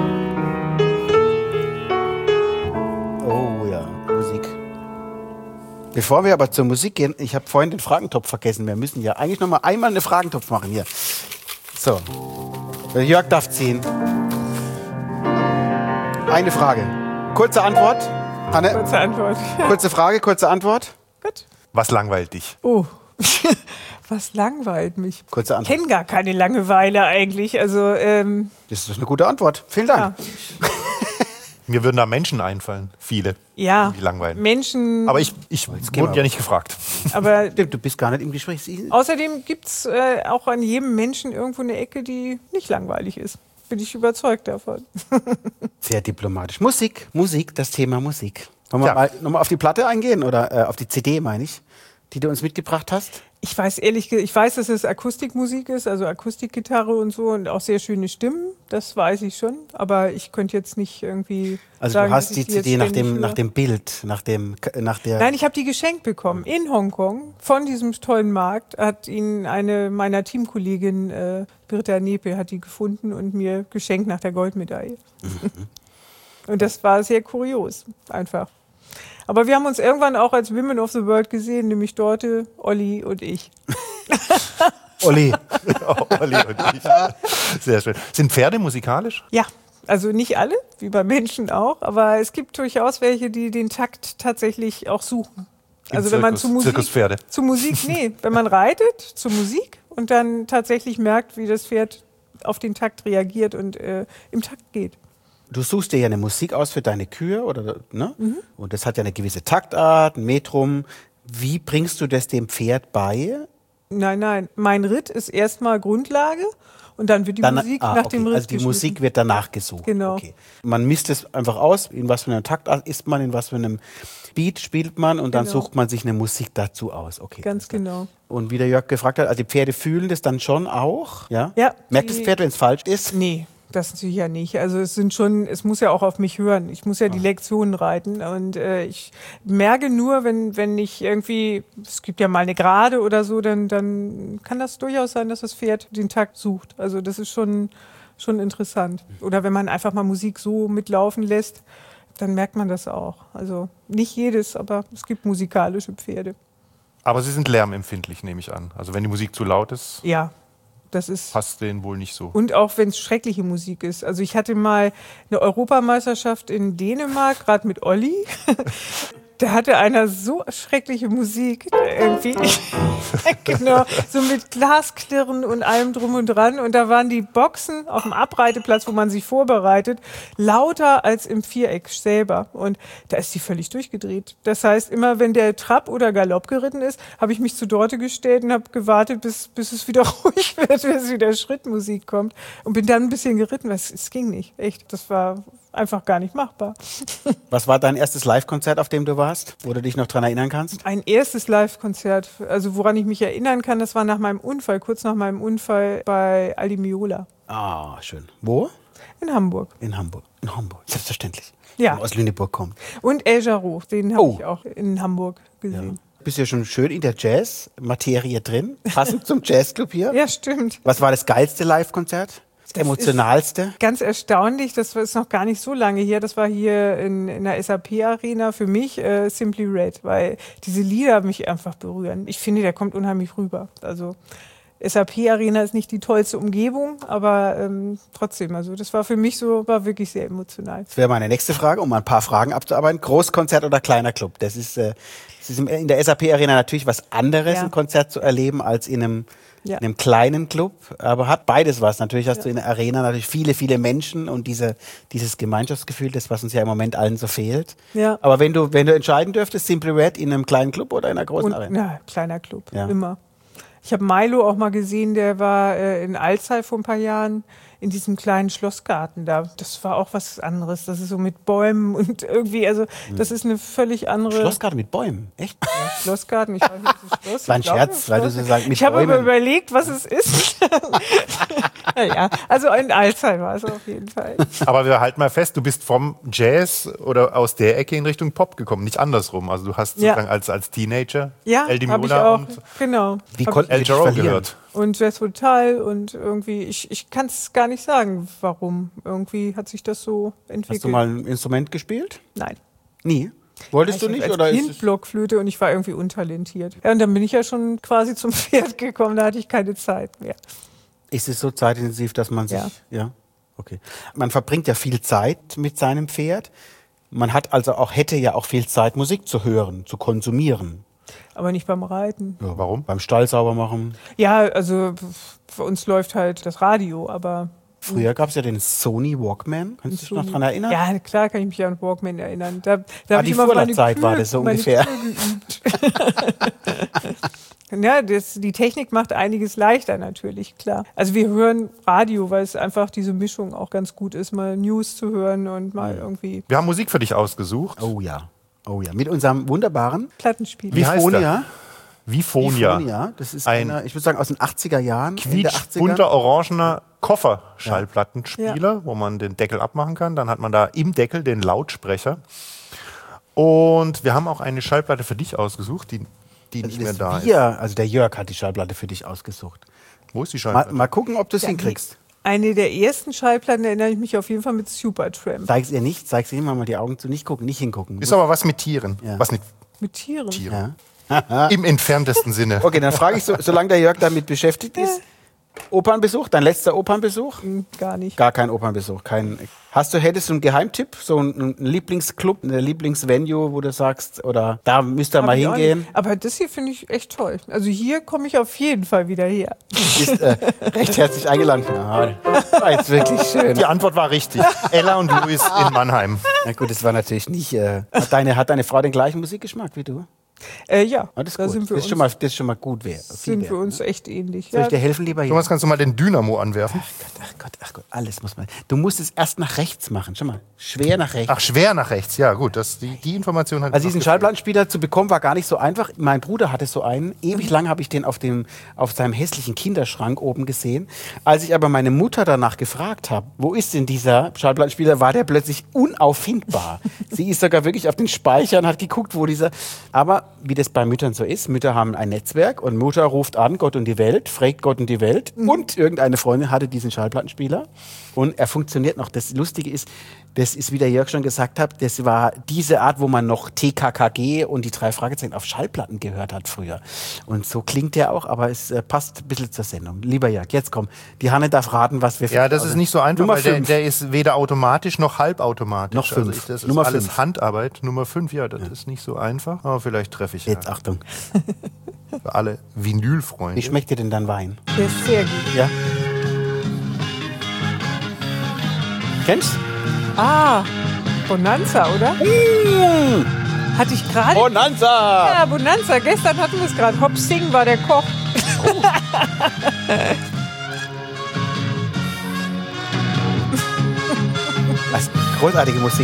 Bevor wir aber zur Musik gehen, ich habe vorhin den Fragentopf vergessen. Wir müssen ja eigentlich noch mal einmal einen Fragentopf machen hier. So, der Jörg darf ziehen. Eine Frage. Kurze Antwort. Hanne? Kurze Antwort. Kurze Frage, kurze Antwort. Gut. Was langweilt dich? Oh, was langweilt mich? Kurze Ich Antwort. kenne gar keine Langeweile eigentlich. Also, Das ist eine gute Antwort. Vielen Dank. Mir würden da Menschen einfallen. Viele. ja, Die langweilen. Menschen. Aber ich gehen wurde wir. ja nicht gefragt. Aber Du bist gar nicht im Gespräch. außerdem gibt es auch an jedem Menschen irgendwo eine Ecke, die nicht langweilig ist. Bin ich überzeugt davon. Sehr diplomatisch. Musik, das Thema Musik. Wollen wir Ja. mal nochmal auf die Platte eingehen oder auf die CD, meine ich, die du uns mitgebracht hast? Ich weiß ich weiß, dass es Akustikmusik ist, also Akustikgitarre und so und auch sehr schöne Stimmen, das weiß ich schon, aber ich könnte jetzt nicht irgendwie Also sagen, du hast dass die ich jetzt CD nach ständig dem höre. Bild, nach der... Nein, ich habe die geschenkt bekommen in Hongkong von diesem tollen Markt. Hat ihn eine meiner Teamkollegin Britta Nepe hat die gefunden und mir geschenkt nach der Goldmedaille. Und das war sehr kurios, einfach. Aber wir haben uns irgendwann auch als Women of the World gesehen, nämlich Dorte, Olli und ich. Olli. Olli und ich. Sehr schön. Sind Pferde musikalisch? Ja, also nicht alle, wie bei Menschen auch, aber es gibt durchaus welche, die den Takt tatsächlich auch suchen. Also wenn man Zirkuspferde. zu Musik, nee, wenn man reitet, zur Musik und dann tatsächlich merkt, wie das Pferd auf den Takt reagiert und im Takt geht. Du suchst dir ja eine Musik aus für deine Kühe, oder, ne? Und das hat ja eine gewisse Taktart, ein Metrum. Wie bringst du das dem Pferd bei? Nein, mein Ritt ist erstmal Grundlage und dann wird die Musik nach dem Ritt Also die geschnitten. Musik wird danach gesucht. Genau. Okay. Man misst es einfach aus, in was für einer Taktart ist man, in was für einem Beat spielt man und dann Genau. sucht man sich eine Musik dazu aus. Okay. Ganz genau. Und wie der Jörg gefragt hat, also die Pferde fühlen das dann schon auch, ja? Ja, Merkt das die- Pferd, wenn es falsch ist? Nee, das sicher nicht. Also es muss ja auch auf mich hören. Ich muss ja die Lektionen reiten und ich merke nur, wenn ich irgendwie, es gibt ja mal eine Gerade oder so, dann kann das durchaus sein, dass das Pferd den Takt sucht. Also das ist schon interessant. Oder wenn man einfach mal Musik so mitlaufen lässt, dann merkt man das auch. Also nicht jedes, aber es gibt musikalische Pferde. Aber sie sind lärmempfindlich, nehme ich an. Also wenn die Musik zu laut ist, Ja, das ist... passt denen wohl nicht so. Und auch wenn es schreckliche Musik ist. Also ich hatte mal eine Europameisterschaft in Dänemark, gerade mit Olli. Da hatte einer so schreckliche Musik irgendwie. Genau, so mit Glasklirren und allem drum und dran. Und da waren die Boxen auf dem Abreiteplatz, wo man sich vorbereitet, lauter als im Viereck selber. Und da ist die völlig durchgedreht. Das heißt, immer wenn der Trab oder Galopp geritten ist, habe ich mich zu Dorte gestellt und habe gewartet, bis es wieder ruhig wird, bis wieder Schrittmusik kommt. Und bin dann ein bisschen geritten, weil es ging nicht. Echt, das war einfach gar nicht machbar. Was war dein erstes Live-Konzert, auf dem du warst, wo du dich noch dran erinnern kannst? Ein erstes Live-Konzert, also woran ich mich erinnern kann, das war nach meinem Unfall, kurz nach meinem Unfall bei Aldi Meola Ah, schön. Wo? in Hamburg. In Hamburg. In Hamburg, selbstverständlich. Ja. Wenn man aus Lüneburg kommt. Und El Jarreau, den habe Oh. ich auch in Hamburg gesehen. Bist ja schon schön in der Jazz-Materie drin, passend zum Jazzclub hier. Ja, stimmt. Was war das geilste Live-Konzert? Das emotionalste? Ganz erstaunlich, das ist noch gar nicht so lange her, das war hier in der SAP-Arena für mich Simply Red, weil diese Lieder mich einfach berühren. Ich finde, der kommt unheimlich rüber. Also SAP-Arena ist nicht die tollste Umgebung, aber trotzdem, also das war für mich so, war wirklich sehr emotional. Das wäre meine nächste Frage, um ein paar Fragen abzuarbeiten. Großkonzert oder kleiner Club? Das ist in der SAP-Arena natürlich was anderes, Ja. ein Konzert zu erleben, als in einem Ja. in einem kleinen Club, aber hat beides was. Natürlich hast du in der Arena natürlich viele, viele Menschen und dieses Gemeinschaftsgefühl, das, was uns ja im Moment allen so fehlt. Ja. Aber wenn du entscheiden dürftest, Simply Red in einem kleinen Club oder in einer großen Und, Arena? ja, kleiner Club, Ja. immer. Ich habe Milo auch mal gesehen, der war in Alzey vor ein paar Jahren in diesem kleinen Schlossgarten da. Das war auch was anderes. Das ist so mit Bäumen und irgendwie, also das ist eine völlig andere... Schlossgarten mit Bäumen, echt? Ja, Schlossgarten, ich weiß nicht, das Schloss. War ein ich glaube, Scherz, weil du so sagst, mit Ich habe aber Bäumen. überlegt, was es ist. Ja, also in Alzey war es auf jeden Fall. Aber wir halten mal fest, du bist vom Jazz oder aus der Ecke in Richtung Pop gekommen, nicht andersrum. Also du hast Ja. sozusagen als Teenager Ja, El Di habe ich Meola auch, und genau. Wie Hab konnten El wir dich Jarreau verlieren? gehört. Und Jazz Total und irgendwie, ich kann es gar nicht sagen, warum. Irgendwie hat sich das so entwickelt. Hast du mal ein Instrument gespielt? Nein. Nie. Wolltest du nicht? Als Oder Kind Blockflöte und ich war irgendwie untalentiert. Ja, und dann bin ich ja schon quasi zum Pferd gekommen, da hatte ich keine Zeit mehr. ist es so zeitintensiv, dass man sich... Ja. Okay. Man verbringt ja viel Zeit mit seinem Pferd. Man hat also hätte ja auch viel Zeit, Musik zu hören, zu konsumieren. Aber nicht beim Reiten. Ja, warum? Beim Stall sauber machen. Ja, also für uns läuft halt das Radio, aber... Früher gab es ja den Sony Walkman. Kannst du dich noch daran erinnern? Ja, klar kann ich mich an Walkman erinnern. Da hab die ich immer meine Vorderzeit war das so meine ungefähr. Kühe geübt. Ja, die Technik macht einiges leichter natürlich, klar. Also wir hören Radio, weil es einfach diese Mischung auch ganz gut ist, mal News zu hören und mal irgendwie Wir haben Musik für dich ausgesucht. Oh ja. Mit unserem wunderbaren Plattenspiel. Wie heißt Vifonia. Vifonia. Das ist Ein einer, ich würde sagen, aus den 80er Jahren. Ende 80er. quietschbunter, orangener Kofferschallplattenspieler, wo man den Deckel abmachen kann. Dann hat man da im Deckel den Lautsprecher. Und wir haben auch eine Schallplatte für dich ausgesucht, die nicht mehr da ist. Also der Jörg hat die Schallplatte für dich ausgesucht. Wo ist die Schallplatte? Mal gucken, ob du es hinkriegst. Eine der ersten Schallplatten erinnere ich mich auf jeden Fall mit Supertramp. Zeig's ihr nicht, zeig's ihr mal die Augen zu, nicht hingucken. Ist aber was mit Tieren. Ja. Was mit Mit Tieren. Tieren. Ja. Im entferntesten Sinne. Okay, dann frage ich, solange der Jörg damit beschäftigt ist, Opernbesuch, dein letzter Opernbesuch? Gar nicht. Gar kein Opernbesuch. Hättest du einen Geheimtipp, so einen Lieblingsclub, eine Lieblingsvenue, wo du sagst, oder da müsst ihr mal Hab ich auch hingehen? nicht. Aber das hier finde ich echt toll. Also hier komme ich auf jeden Fall wieder her. Ist recht herzlich eingeladen. Ja, war jetzt wirklich schön. Die Antwort war richtig. Ella und Louis in Mannheim. Na gut, das war natürlich nicht. Hat deine Frau den gleichen Musikgeschmack wie du? Ja, Ah, das ist da gut. sind wir Das ist schon mal gut. sind wir uns echt ähnlich. Soll ich Ja. dir helfen, lieber Jörg? Thomas, kannst du mal den Dynamo anwerfen? Ach Gott, alles muss man. Du musst es erst nach rechts machen. Schau mal, schwer nach rechts. Ach, schwer nach rechts. Ja, gut. Die Information hat Also diesen Schallplattenspieler zu bekommen, war gar nicht so einfach. Mein Bruder hatte so einen. Ewig lang habe ich den auf seinem hässlichen Kinderschrank oben gesehen. Als ich aber meine Mutter danach gefragt habe, wo ist denn dieser Schallplattenspieler, war der plötzlich unauffindbar. Sie ist sogar wirklich auf den Speicher und hat geguckt, wo dieser... Aber wie das bei Müttern so ist, Mütter haben ein Netzwerk und Mutter ruft an, Gott und die Welt, fragt Gott und die Welt. Und irgendeine Freundin hatte diesen Schallplattenspieler. Und er funktioniert noch. Das Lustige ist, das ist, wie der Jörg schon gesagt hat, das war diese Art, wo man noch TKKG und die 3 Fragezeichen auf Schallplatten gehört hat früher. Und so klingt der auch, aber es passt ein bisschen zur Sendung. Lieber Jörg, jetzt komm. Die Hanne darf raten, was wir... Ja, das ist nicht so einfach, Nummer weil 5. der ist weder automatisch noch halbautomatisch. Noch 5. Also das ist Nummer alles 5. Handarbeit. Nummer 5, ja, das ist nicht so einfach. Aber vielleicht treffe ich ja. Jetzt Achtung. Für alle Vinylfreunde. Wie schmeckt dir denn dein Wein? Der ist sehr gut. Ja? Kennst? Ah, Bonanza, oder? Hatte ich gerade. Bonanza! Ja, Bonanza. Gestern hatten wir es gerade. Hop Sing war der Koch. Was? Großartige Musik.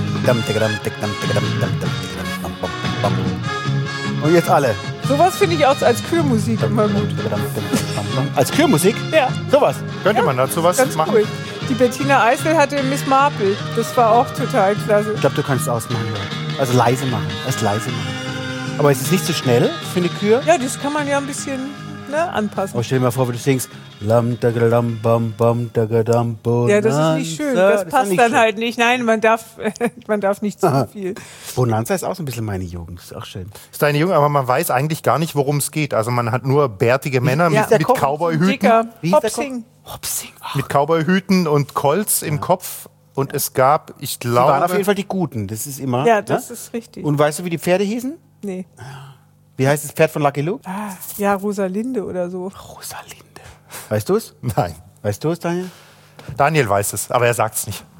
Und jetzt alle. Sowas finde ich auch als Kürmusik immer gut. Als Kürmusik? Ja, Sowas. Könnte man dazu was ganz machen? cool. Die Bettina Eisel hatte Miss Marple. Das war auch total klasse. Ich glaube, du kannst es ausmachen. Ja. Also leise machen. Erst leise machen. Aber es ist nicht zu schnell für eine Kür. Ja, das kann man ja ein bisschen anpassen. Aber stell dir mal vor, wie du singst. Lam, dagadam, bam, bam, dagadam, Bonanza. Ja, das ist nicht schön. Das ist passt nicht dann schön. halt nicht. Nein, man darf nicht zu viel. Bonanza ist auch so ein bisschen meine Jugend. Ist auch schön. Ist deine Junge, aber man weiß eigentlich gar nicht, worum es geht. Also man hat nur bärtige Männer Ja. mit Cowboyhüten. Dicker. Wie hieß Hop der Koch? Sing. Hopsing. Mit Cowboyhüten und Colts im Kopf. Und es gab, ich Die waren auf jeden glaube, Fall die Guten. Das ist immer. Ja, das ist richtig. Und weißt du, wie die Pferde hießen? Nee. Wie heißt das Pferd von Lucky Luke? Ja, Rosalinde oder so. Rosalinde. Weißt du es? nein. Weißt du es, Daniel? Daniel weiß es, aber er sagt es nicht.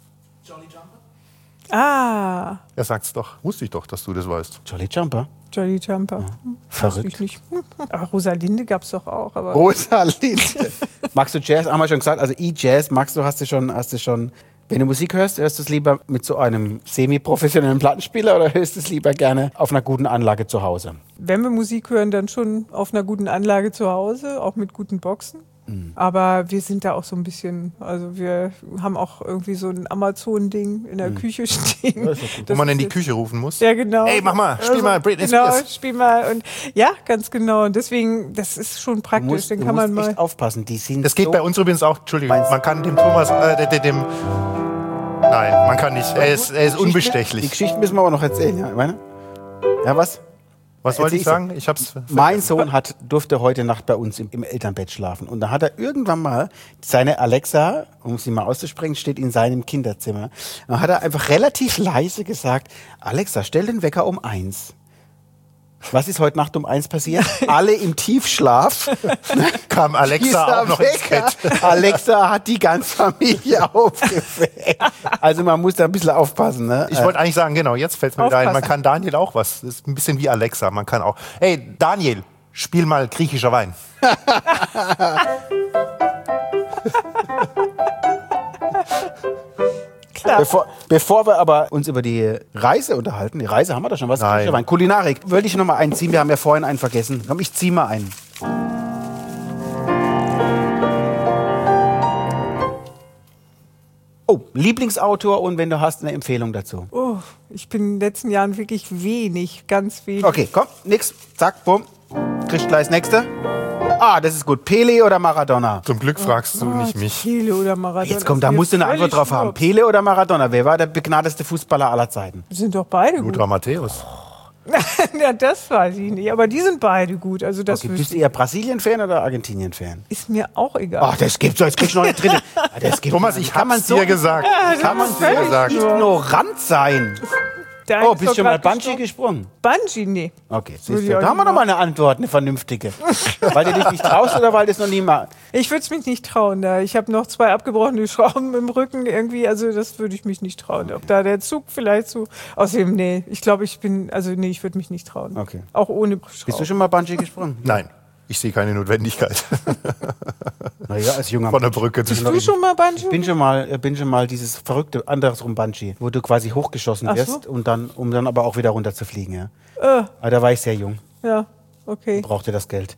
Ah, Er sagt es doch. Wusste ich doch, dass du das weißt. Jolly Jumper. Jolly Jumper. Verrückt. Ich nicht. Aber Rosalinde gab es doch auch. Aber Rosalinde. Magst du Jazz? Haben wir schon gesagt. Also E-Jazz magst du, hast du schon. Wenn du Musik hörst du es lieber mit so einem semi-professionellen Plattenspieler oder hörst du es lieber gerne auf einer guten Anlage zu Hause? wenn wir Musik hören, dann schon auf einer guten Anlage zu Hause, auch mit guten Boxen. Aber wir sind da auch so ein bisschen, also wir haben auch irgendwie so ein Amazon-Ding in der Küche stehen. Ja, ist doch gut. Wo man in die jetzt- Küche rufen muss. Ja, genau. Ey, mach mal, spiel mal Britney Genau, Spears. spiel mal. Und ja, ganz genau. Und deswegen, das ist schon praktisch. Dann du kann man musst mal. echt aufpassen. Die sind Das geht so bei uns übrigens auch, Entschuldigung, Meinst du? man kann dem Thomas, dem Nein, man kann nicht. Er ist Die unbestechlich. Geschichten müssen wir aber noch erzählen, ja, meine? Ja, was? Was wollte Erzähl ich sagen? Ich hab's. Mein Sohn durfte heute Nacht bei uns im Elternbett schlafen. Und da hat er irgendwann mal seine Alexa, um sie mal auszusprechen, steht in seinem Kinderzimmer. Dann hat er einfach relativ leise gesagt, Alexa, stell den Wecker um 1. Was ist heute Nacht um 1 passiert? Alle im Tiefschlaf. Kam Alexa Dieser auch noch ins Wecker. Bett. Alexa hat die ganze Familie aufgeweckt. Also man muss da ein bisschen aufpassen. Ne? Ich wollte eigentlich sagen, genau, jetzt fällt es mir wieder ein, man Aufpassen. kann Daniel auch was. Das ist ein bisschen wie Alexa. Man kann auch. Hey, Daniel, spiel mal griechischer Wein. Klar. Bevor wir aber uns über die Reise unterhalten, die Reise haben wir da schon was? Nein. Wein. Kulinarik, würde ich noch mal einen ziehen, wir haben ja vorhin einen vergessen. Komm, ich zieh mal einen. Oh, Lieblingsautor und wenn du hast, eine Empfehlung dazu. Oh, ich bin in den letzten Jahren wirklich wenig, ganz wenig. Okay, komm, nix, zack, bumm. Kriegst gleich das nächste. Ah, das ist gut. Pele oder Maradona? Zum Glück fragst du nicht mich. Pele oder Maradona. Jetzt kommt, da ist mir musst du eine völlig Antwort drauf haben. schnups. Pele oder Maradona? Wer war der begnadeste Fußballer aller Zeiten? Sind doch beide gut. Lothar Matthäus. Ja, das weiß ich nicht. Aber die sind beide gut. Also das Okay, bist du eher Brasilien-Fan oder Argentinien-Fan? ist mir auch egal. Ach, das gibt's doch. Jetzt kriegst du noch eine dritte. Ah, das gibt's Thomas, doch nicht. ich hab's dir gesagt. Kann man völlig so gesagt. ignorant sein? Der Oh, eine ist bist doch du mal grad Bungee gestorben. gesprungen? Bungee, nee. Okay, Würde siehst ich du. auch Da haben wir nicht noch mal eine Antwort, eine vernünftige. Weil du dich nicht traust oder weil du es noch nie mal... Ich würde es mich nicht trauen. Da. Ich habe noch 2 abgebrochene Schrauben im Rücken irgendwie. Also das würde ich mich nicht trauen. Ob da der Zug vielleicht so... Außerdem, nee. Ich glaube, ich würde mich nicht trauen. Okay. Auch ohne Schrauben. Bist du schon mal Bungee gesprungen? Nein, ich sehe keine Notwendigkeit. Naja, als junger Von der Mensch. Brücke zu Bist du schon mal Bungee? Bin schon mal dieses verrückte andersrum Bungee, wo du quasi hochgeschossen Ach so. wirst und dann, um dann aber auch wieder runter zu fliegen. Ja. Aber da war ich sehr jung, Ja, okay. brauchte das Geld.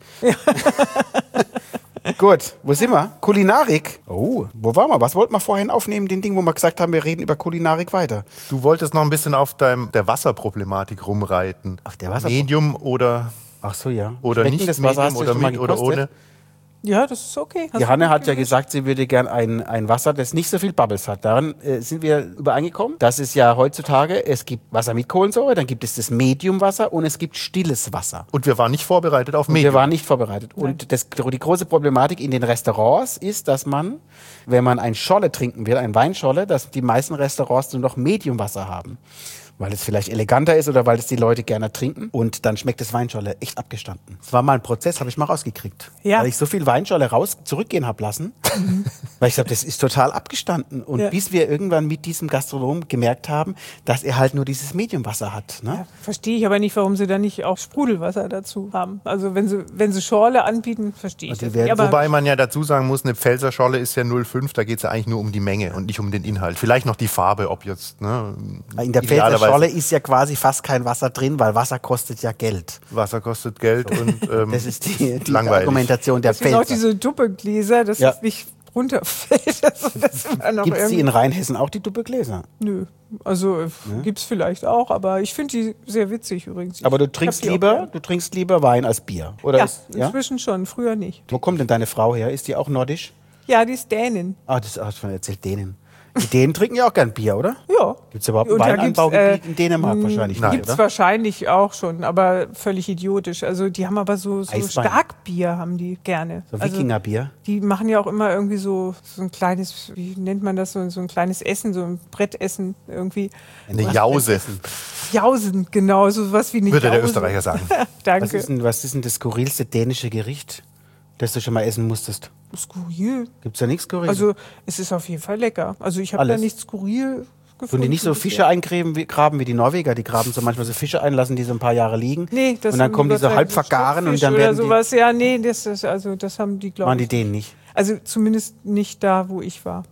Gut, wo sind wir? Kulinarik. Oh, wo waren wir? Was wollten wir vorhin aufnehmen? Den Ding, wo wir gesagt haben, wir reden über Kulinarik weiter. Du wolltest noch ein bisschen auf der Wasserproblematik rumreiten. Auf der Medium oder Ach so, ja. Oder Schmeckt nicht das Wasser? Hast Medium du oder schon mal mit oder gekostet? ohne. Ja, das ist okay. Hast Die du Hanne gut hat ja gemischt? gesagt, sie würde gern ein Wasser, das nicht so viel Bubbles hat. Daran sind wir übereingekommen. Das ist ja heutzutage, es gibt Wasser mit Kohlensäure, dann gibt es das Mediumwasser und es gibt stilles Wasser. Und wir waren nicht vorbereitet auf Und Medium. wir waren nicht vorbereitet. Und die große Problematik in den Restaurants ist, dass man, wenn man ein Scholle trinken will, ein Weinscholle, dass die meisten Restaurants nur noch Mediumwasser haben. Weil es vielleicht eleganter ist oder weil es die Leute gerne trinken. Und dann schmeckt das Weinscholle echt abgestanden. Das war mal ein Prozess, habe ich mal rausgekriegt. Ja. Weil ich so viel Weinscholle zurückgehen habe lassen. Weil ich glaube, das ist total abgestanden. Und Ja. bis wir irgendwann mit diesem Gastronom gemerkt haben, dass er halt nur dieses Mediumwasser hat. Ne? Ja, verstehe ich aber nicht, warum sie dann nicht auch Sprudelwasser dazu haben. Also wenn sie Schorle anbieten, verstehe ich die das werden- nicht. Aber Wobei man ja dazu sagen muss, eine Pfälzer Scholle ist ja 0,5, da geht es ja eigentlich nur um die Menge und nicht um den Inhalt. Vielleicht noch die Farbe, ob jetzt, ne, In der Pfälzer idealerweise- Scholle ist ja quasi fast kein Wasser drin, weil Wasser kostet ja Geld. Wasser kostet Geld und Das ist die langweilig. Argumentation der es gibt auch Pfälzer. diese Duppegläser, dass Ja. es nicht runterfällt. Also das war noch Gibt es die in irgendwie- Rheinhessen auch, die Duppegläser? Nö. Also gibt's vielleicht auch, aber ich finde die sehr witzig übrigens. Aber Ich du trinkst hab die auch lieber, gern. du trinkst lieber Wein als Bier, oder? Ja, Ist, ja? inzwischen schon, früher nicht. Wo kommt denn deine Frau her? Ist die auch nordisch? Ja, die ist Dänin. Ah, das hast du schon erzählt, Dänen. Die Dänen trinken ja auch gern Bier, oder? Ja. Gibt es überhaupt ein Und da Weinanbaugebiet gibt's, in Dänemark wahrscheinlich nein, nicht, Gibt's oder? wahrscheinlich auch schon, aber völlig idiotisch. Also die haben aber so Eiswein. Starkbier haben die gerne. So Also Wikingerbier. die machen ja auch immer irgendwie so ein kleines, wie nennt man das, so ein kleines Essen, so ein Brettessen irgendwie. eine Jause, Jausen, genau, so was wie eine würde der Jause. Österreicher sagen. Danke. Was ist denn das skurrilste dänische Gericht, das du schon mal essen musstest? Skurril. Gibt es da nichts Skurriles? Also es ist auf jeden Fall lecker. Also ich habe da Alles. nichts skurril gefunden. Tun die nicht so Fische graben wie die Norweger? Die graben so manchmal so Fische ein, lassen die so ein paar Jahre liegen. Nee, das und dann haben kommen die Gott so sei halb Dank vergaren und Stockfisch dann oder werden die, sowas. Ja, nee, das haben die, glaube machen die ich. den nicht. Also zumindest nicht da, wo ich war.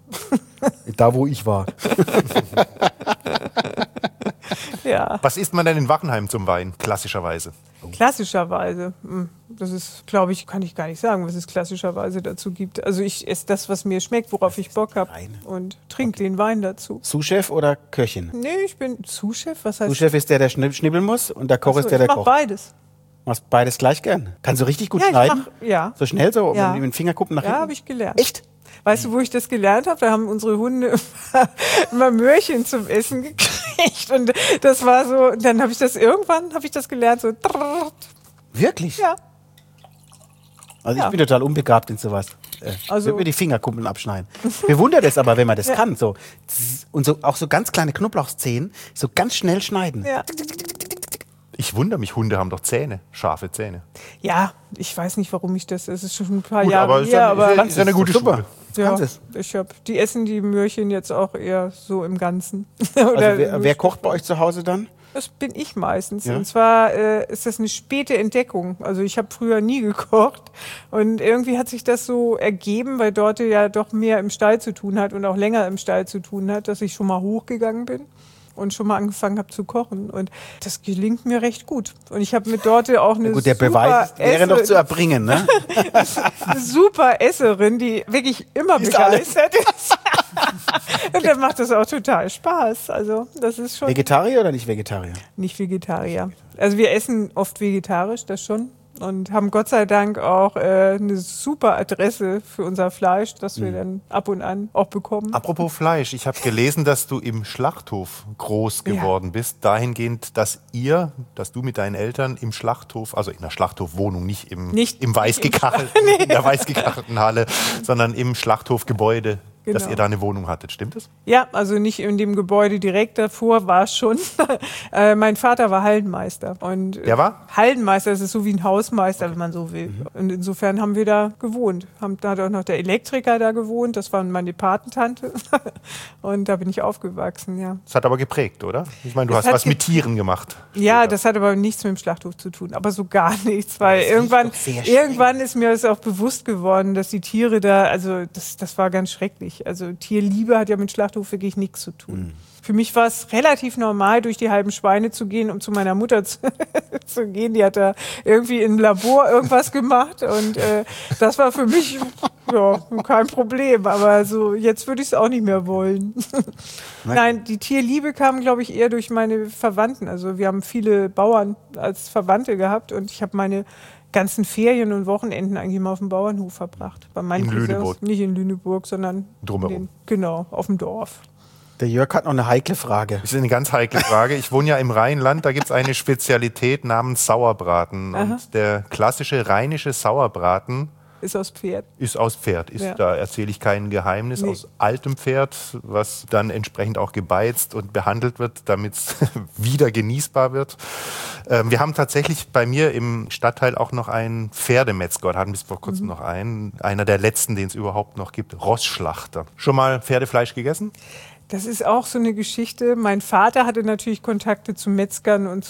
Da, wo ich war. Ja, Was isst man denn in Wachenheim zum Wein, klassischerweise? klassischerweise. Das ist, glaube ich, kann ich gar nicht sagen, was es klassischerweise dazu gibt. Also ich esse das, was mir schmeckt, worauf ich Bock habe Wein? und trinke den Wein dazu. Sous-Chef oder Köchin? Nee, ich bin Sous-Chef, was heißt Sous-Chef ist der schnibbeln muss und der Koch Achso, ist der ich mach kocht. beides. Machst beides gleich gern. Kannst du richtig gut Ja, ich schneiden? mach, ja. So schnell, so Ja. mit den Fingerkuppen nach Ja, hinten? habe ich gelernt. Echt? Weißt du, wo ich das gelernt habe? Da haben unsere Hunde immer Möhrchen zum Essen gekriegt. Und das war so, dann habe ich das gelernt, so. Wirklich? Ja. Also ich bin total unbegabt in sowas. Also- Würde mir die Fingerkuppeln abschneiden. Bewundert es aber, wenn man das kann. So. Und so, auch so ganz kleine Knoblauchzehen, so ganz schnell schneiden. Ja. Ich wundere mich, Hunde haben doch Zähne, scharfe Zähne. Ja, ich weiß nicht, warum ich das. Es ist schon ein paar Gut, Jahre aber ist her, ja- aber ist ja eine gute Super. Schule. ja, Kannst es. die essen die Möhrchen jetzt auch eher so im Ganzen. Also Oder wer kocht bei euch zu Hause dann? Das bin ich meistens. Ja? Und zwar ist das eine späte Entdeckung. Also ich habe früher nie gekocht und irgendwie hat sich das so ergeben, weil Dorte ja doch mehr im Stall zu tun hat und auch länger im Stall zu tun hat, dass ich schon mal hochgegangen bin und schon mal angefangen habe zu kochen. Und das gelingt mir recht gut. Und ich habe mit Dorte auch eine Gut, der super Beweis wäre noch zu erbringen, ne? eine super Esserin, die wirklich immer begeistert ist. Und dann macht das auch total Spaß. Also das ist schon Vegetarier oder nicht Vegetarier? nicht Vegetarier. Also wir essen oft vegetarisch, das schon. Und haben Gott sei Dank auch eine super Adresse für unser Fleisch, das wir dann ab und an auch bekommen. Apropos Fleisch, ich habe gelesen, dass du im Schlachthof groß Ja. geworden bist. Dahingehend, dass du mit deinen Eltern im Schlachthof, also in der Schlachthofwohnung, nicht im in der weißgekachelten Halle, sondern im Schlachthofgebäude, dass Genau. ihr da eine Wohnung hattet. Stimmt das? Ja, also nicht in dem Gebäude direkt davor war es schon. Mein Vater war Hallenmeister. Und Der war? Hallenmeister, das ist so wie ein Hausmeister, wenn man so will. Und insofern haben wir da gewohnt. Da hat auch noch der Elektriker da gewohnt, das war meine Patentante. Und da bin ich aufgewachsen, ja. Das hat aber geprägt, oder? Ich meine, du Das hast hat was mit Tieren gemacht. Ja, das hat aber nichts mit dem Schlachthof zu tun, aber so gar nichts, weil irgendwann ist mir das auch bewusst geworden, dass die Tiere da, also das war ganz schrecklich. Also Tierliebe hat ja mit Schlachthof wirklich nichts zu tun. Für mich war es relativ normal, durch die halben Schweine zu gehen, um zu meiner Mutter zu gehen. Die hat da irgendwie im Labor irgendwas gemacht und das war für mich ja, kein Problem. Aber so jetzt würde ich es auch nicht mehr wollen. Nein, die Tierliebe kam, glaube ich, eher durch meine Verwandten. Also wir haben viele Bauern als Verwandte gehabt und ich habe meine ganzen Ferien und Wochenenden eigentlich immer auf dem Bauernhof verbracht. Bei meinen In Cousins, Lüneburg. nicht in Lüneburg, sondern Drumherum. Genau, auf dem Dorf. Der Jörg hat noch eine heikle Frage. Das ist eine ganz heikle Frage. Ich wohne ja im Rheinland, da gibt es eine Spezialität namens Sauerbraten. Aha. Und der klassische rheinische Sauerbraten Ist aus Pferd. ist aus Pferd. Ja. Da erzähle ich kein Geheimnis. Nee. Aus altem Pferd, was dann entsprechend auch gebeizt und behandelt wird, damit es wieder genießbar wird. Wir haben tatsächlich bei mir im Stadtteil auch noch einen Pferdemetzger. Da hatten wir vor kurzem noch einen. Einer der letzten, den es überhaupt noch gibt. Rossschlachter. Schon mal Pferdefleisch gegessen? Das ist auch so eine Geschichte. Mein Vater hatte natürlich Kontakte zu Metzgern und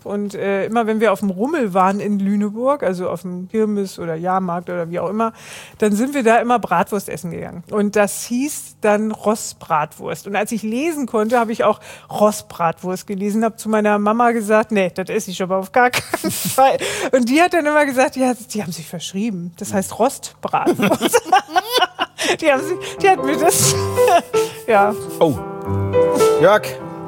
immer wenn wir auf dem Rummel waren in Lüneburg, also auf dem Kirmes oder Jahrmarkt oder wie auch immer, dann sind wir da immer Bratwurst essen gegangen. Und das hieß dann Rossbratwurst. Und als ich lesen konnte, habe ich auch Rossbratwurst gelesen, habe zu meiner Mama gesagt, nee, das esse ich aber auf gar keinen Fall. Und die hat dann immer gesagt, ja, die haben sich verschrieben. Das heißt Rostbratwurst. Die hat mir das, ja. Oh. Jörg,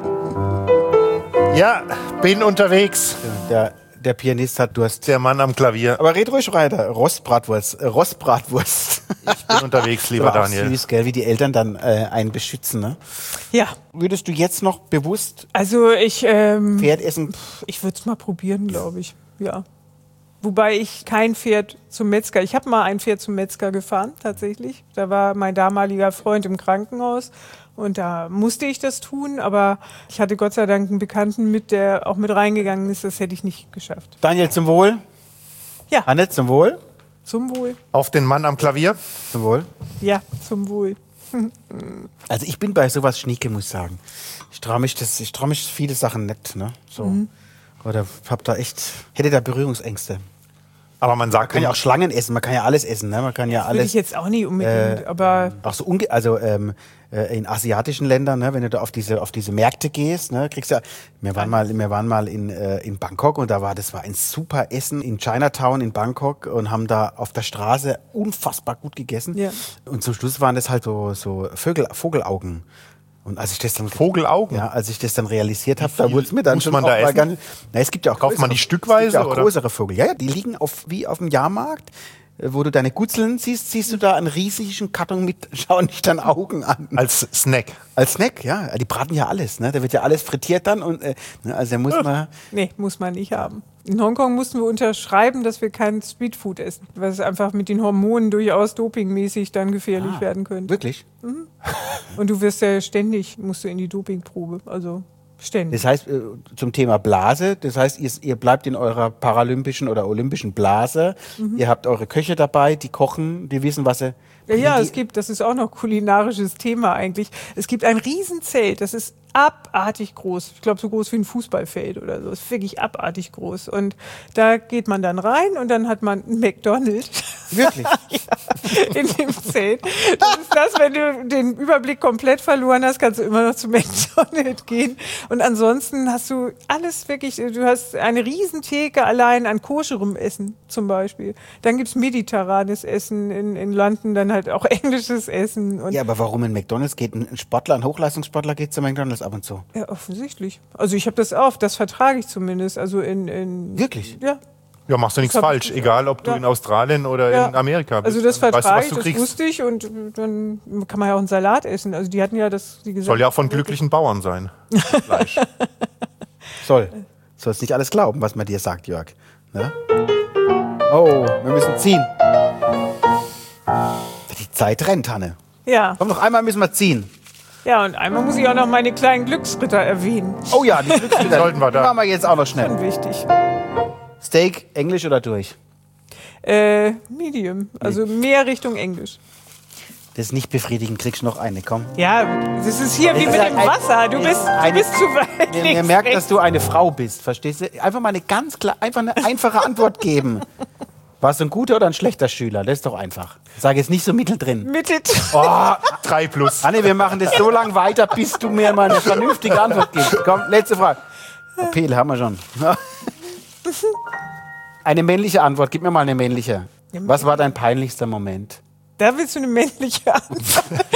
Ja, bin unterwegs. der Pianist hat Durst. Der Mann am Klavier. Aber red ruhig weiter. Rostbratwurst. Ich bin unterwegs, lieber Aber auch Daniel. süß, gell, wie die Eltern dann einen beschützen. Ne? Ja, Würdest du jetzt noch bewusst also ich Pferd essen? würde es mal probieren, glaube ich. Ja. Wobei ich kein Pferd zum Metzger, ich habe mal ein Pferd zum Metzger gefahren, tatsächlich. Da war mein damaliger Freund im Krankenhaus und da musste ich das tun, aber ich hatte Gott sei Dank einen Bekannten mit, der auch mit reingegangen ist, das hätte ich nicht geschafft. Daniel, zum Wohl. Ja, Hanne, zum Wohl. zum Wohl. Auf den Mann am Klavier. Zum Wohl. Ja, zum Wohl. Also ich bin bei sowas schnieke, muss ich sagen. Ich traue mich viele Sachen nicht. Ne? So. Oder hätte da Berührungsängste. Aber man sagt Man kann ja auch Schlangen essen, man kann ja alles essen. Ne? Man kann ja Würde ich alles. jetzt auch nicht unbedingt, aber Auch so in asiatischen Ländern, ne, wenn du da auf diese Märkte gehst, ne, kriegst du ja. Wir waren mal in Bangkok und das war ein super Essen in Chinatown in Bangkok und haben da auf der Straße unfassbar gut gegessen. Ja. Und zum Schluss waren das halt so Vogelaugen. Und als ich das dann Vogelaugen? Ja, als ich das dann realisiert habe, da wurde es mir dann muss schon man auch da mal essen? es gibt ja auch Kauft man die es stückweise, gibt ja auch oder? größere Vögel. Ja, die liegen wie auf dem Jahrmarkt. wo du deine Gutzeln siehst du da einen riesigen Karton mit, schauen dich dann Augen an. Als Snack. Als Snack, ja. Die braten ja alles, ne? Da wird ja alles frittiert dann und also da muss man... Nee, muss man nicht haben. In Hongkong mussten wir unterschreiben, dass wir kein Streetfood essen, weil es einfach mit den Hormonen durchaus dopingmäßig dann gefährlich werden könnte. Wirklich? Und du wirst ja ständig, musst du in die Dopingprobe, also ständig. Das heißt, zum Thema Blase, das heißt, ihr bleibt in eurer paralympischen oder olympischen Blase. Ihr habt eure Köche dabei, die kochen, die wissen, was sie... Ja, das ist auch noch kulinarisches Thema eigentlich. Es gibt ein Riesenzelt, das ist abartig groß. Ich glaube, so groß wie ein Fußballfeld oder so. Das ist wirklich abartig groß. Und da geht man dann rein und dann hat man ein McDonald's. Wirklich? In dem Zelt. Das ist das, wenn du den Überblick komplett verloren hast, kannst du immer noch zu McDonald's gehen. Und ansonsten hast du alles wirklich, du hast eine Riesentheke allein an koscherem Essen zum Beispiel. Dann gibt's mediterranes Essen in London, dann halt auch englisches Essen. Und Ja, aber warum in McDonald's geht ein Sportler, ein Hochleistungssportler geht zu McDonald's ab und zu? ja, offensichtlich. Also ich habe das auf, das vertrage ich zumindest. Also Wirklich? Ja. Ja, machst du nichts Das hab falsch, ich- egal ob du ja. in Australien oder Ja. in Amerika bist. Also das Dann weißt du, vertrage was ich, du das kriegst. wusste ich und dann kann man ja auch einen Salat essen. Also die hatten ja das, wie gesagt. Soll ja auch von glücklichen Bauern sein. Fleisch. Sollst nicht alles glauben, was man dir sagt, Jörg. Ne? Oh, wir müssen ziehen. Die Zeit rennt, Hanne. Ja. Komm, noch einmal müssen wir ziehen. Ja, und einmal muss ich auch noch meine kleinen Glücksritter erwähnen. Oh ja, die Glücksritter. Sollten wir da. Die machen wir jetzt auch noch schnell. Schon wichtig. Steak, Englisch oder durch? Medium. Also mehr Richtung Englisch. Das ist nicht befriedigend, kriegst du noch eine, komm. Ja, das ist hier wie Es mit ist dem ein- Wasser. Du bist zu weit Mir links merkt, rechts. dass du eine Frau bist, verstehst du? Einfach mal einfach eine einfache Antwort geben. Warst du ein guter oder ein schlechter Schüler? Das ist doch einfach. Sag jetzt nicht so mitteldrin. Mitte. Oh, 3+. Hanne, wir machen das so lange weiter, bis du mir mal eine vernünftige Antwort gibst. Komm, letzte Frage. Oh, Pele, haben wir schon. Eine männliche Antwort, gib mir mal eine männliche. Was war dein peinlichster Moment? Da willst du eine männliche Antwort.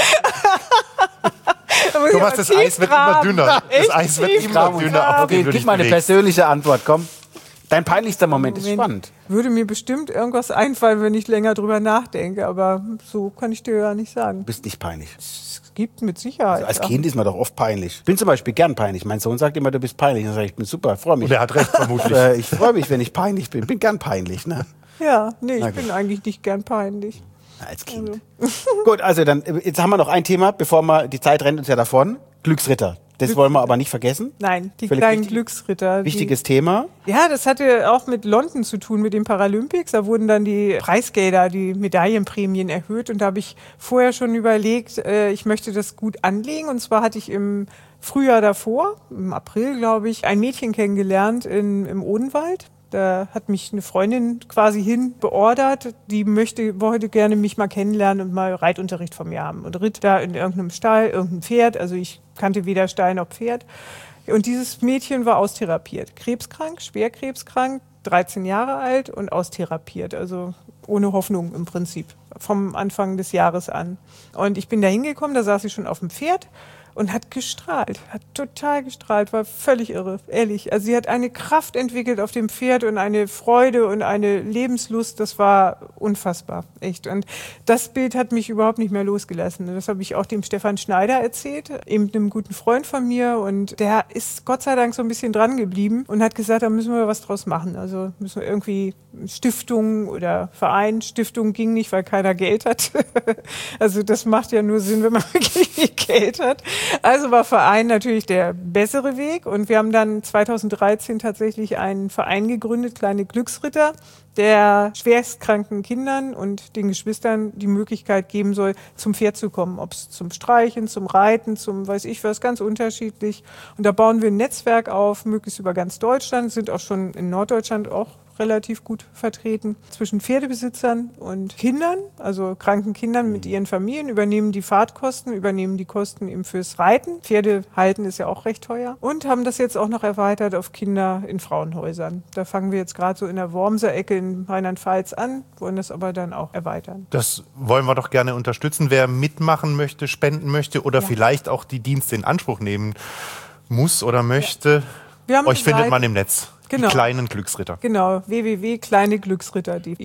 Thomas, das Eis wird immer dünner. Das Eis wird immer dünner. Okay, gib mal eine persönliche Antwort, komm. Dein peinlichster Moment ist spannend. Würde mir bestimmt irgendwas einfallen, wenn ich länger drüber nachdenke, aber so kann ich dir ja nicht sagen. Du bist nicht peinlich. Es gibt mit Sicherheit. Als Kind ist man doch oft peinlich. Ich bin zum Beispiel gern peinlich. Mein Sohn sagt immer, du bist peinlich. Dann sage ich bin super, freue mich. Und er hat recht, vermutlich. Ich freue mich, wenn ich peinlich bin. Bin gern peinlich, ne? Ja, nee, ich Na gut. bin eigentlich nicht gern peinlich. Als Kind. Gut, also dann, jetzt haben wir noch ein Thema, bevor die Zeit rennt uns ja davon. Glücksritter. Das wollen wir aber nicht vergessen. Nein, die Völlig kleinen wichtig- Glücksritter. Wichtiges Thema. Ja, das hatte auch mit London zu tun, mit den Paralympics. Da wurden dann die Preisgelder, die Medaillenprämien erhöht. Und da habe ich vorher schon überlegt, ich möchte das gut anlegen. Und zwar hatte ich im Frühjahr davor, im April, glaube ich, ein Mädchen kennengelernt im Odenwald. Da hat mich eine Freundin quasi hin beordert, die wollte gerne mich mal kennenlernen und mal Reitunterricht von mir haben. Und ritt da in irgendeinem Stall, irgendein Pferd, also ich kannte weder Stall noch Pferd. Und dieses Mädchen war austherapiert, krebskrank, schwer krebskrank, 13 Jahre alt und austherapiert, also ohne Hoffnung im Prinzip, vom Anfang des Jahres an. Und ich bin da hingekommen, da saß sie schon auf dem Pferd und hat gestrahlt, hat total gestrahlt, war völlig irre, ehrlich. Also sie hat eine Kraft entwickelt auf dem Pferd und eine Freude und eine Lebenslust, das war unfassbar, echt. Und das Bild hat mich überhaupt nicht mehr losgelassen. Das habe ich auch dem Stefan Schneider erzählt, eben einem guten Freund von mir, und der ist Gott sei Dank so ein bisschen dran geblieben und hat gesagt, da müssen wir was draus machen. Also müssen wir irgendwie Stiftung oder Verein. Stiftung ging nicht, weil keiner Geld hat. Also das macht ja nur Sinn, wenn man wirklich Geld hat. Also war Verein natürlich der bessere Weg, und wir haben dann 2013 tatsächlich einen Verein gegründet, Kleine Glücksritter, der schwerstkranken Kindern und den Geschwistern die Möglichkeit geben soll, zum Pferd zu kommen. Ob es zum Streichen, zum Reiten, zum weiß ich was, ganz unterschiedlich. Und da bauen wir ein Netzwerk auf, möglichst über ganz Deutschland, sind auch schon in Norddeutschland auch relativ gut vertreten, zwischen Pferdebesitzern und Kindern, also kranken Kindern mit ihren Familien, übernehmen die Fahrtkosten, übernehmen die Kosten eben fürs Reiten. Pferde halten ist ja auch recht teuer, und haben das jetzt auch noch erweitert auf Kinder in Frauenhäusern. Da fangen wir jetzt gerade so in der Wormser-Ecke in Rheinland-Pfalz an, wollen das aber dann auch erweitern. Das wollen wir doch gerne unterstützen. Wer mitmachen möchte, spenden möchte oder vielleicht auch die Dienste in Anspruch nehmen muss oder möchte, Wir haben euch findet Seite- man im Netz. Genau. Die kleinen Glücksritter. Genau, www.kleineglücksritter.de.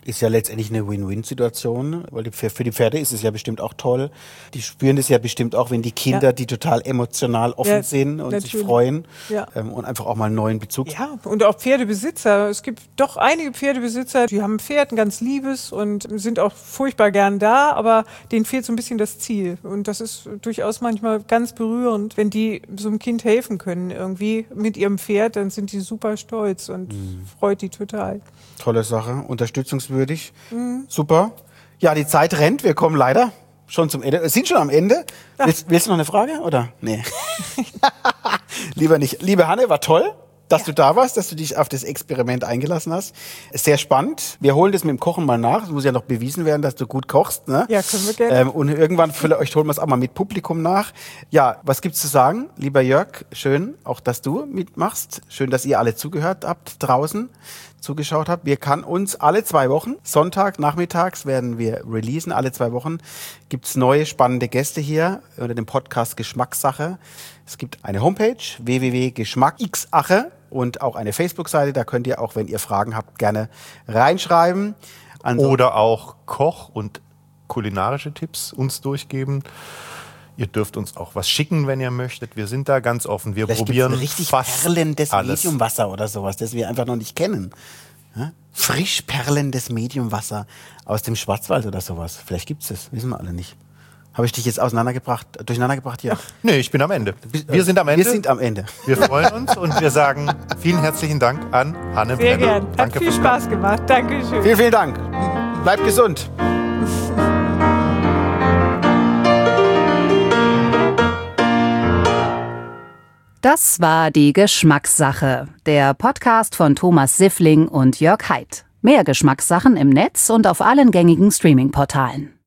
Ist ja letztendlich eine Win-Win-Situation, weil für die Pferde ist es ja bestimmt auch toll. Die spüren das ja bestimmt auch, wenn die Kinder, die total emotional offen sind und sich freuen und einfach auch mal einen neuen Bezug. Ja, und auch Pferdebesitzer. Es gibt doch einige Pferdebesitzer, die haben ein Pferd, ein ganz liebes und sind auch furchtbar gern da, aber denen fehlt so ein bisschen das Ziel. Und das ist durchaus manchmal ganz berührend, wenn die so einem Kind helfen können irgendwie mit ihrem Pferd, dann sind die super stolz und freut die total. Tolle Sache, unterstützungswürdig. Super. Ja, die Zeit rennt, wir kommen leider schon zum Ende. Sind schon am Ende. Willst du noch eine Frage, oder? Nee. Lieber nicht. Liebe Hanne, war toll, dass du da warst, dass du dich auf das Experiment eingelassen hast. Sehr spannend. Wir holen das mit dem Kochen mal nach. Es muss ja noch bewiesen werden, dass du gut kochst. Ne? Ja, können wir gerne. Und irgendwann vielleicht holen wir es auch mal mit Publikum nach. Ja, was gibt's zu sagen? Lieber Jörg, schön, auch dass du mitmachst. Schön, dass ihr alle zugehört habt draußen, zugeschaut habt. Wir kann uns alle 2 Wochen, Sonntag, nachmittags werden wir releasen. Alle 2 Wochen gibt's neue spannende Gäste hier unter dem Podcast Geschmackssache. Es gibt eine Homepage, www.geschmacksache und auch eine Facebook-Seite. Da könnt ihr auch, wenn ihr Fragen habt, gerne reinschreiben. Oder auch Koch- und kulinarische Tipps uns durchgeben. Ihr dürft uns auch was schicken, wenn ihr möchtet. Wir sind da ganz offen. Wir probieren richtig fast perlendes alles. Mediumwasser oder sowas, das wir einfach noch nicht kennen. Ja? Frisch perlendes Mediumwasser aus dem Schwarzwald oder sowas. Vielleicht gibt's das, wissen wir alle nicht. Habe ich dich jetzt durcheinander gebracht? Ja. Nee, ich bin am Ende. Wir sind am Ende. Wir sind am Ende. Wir freuen uns und wir sagen vielen herzlichen Dank an Hanne Sehr Brenner. gern. Hat viel Spaß gemacht. Dankeschön. Vielen, vielen Dank. Bleibt gesund. Das war die Geschmackssache, der Podcast von Thomas Siffling und Jörg Haidt. Mehr Geschmackssachen im Netz und auf allen gängigen Streaming-Portalen.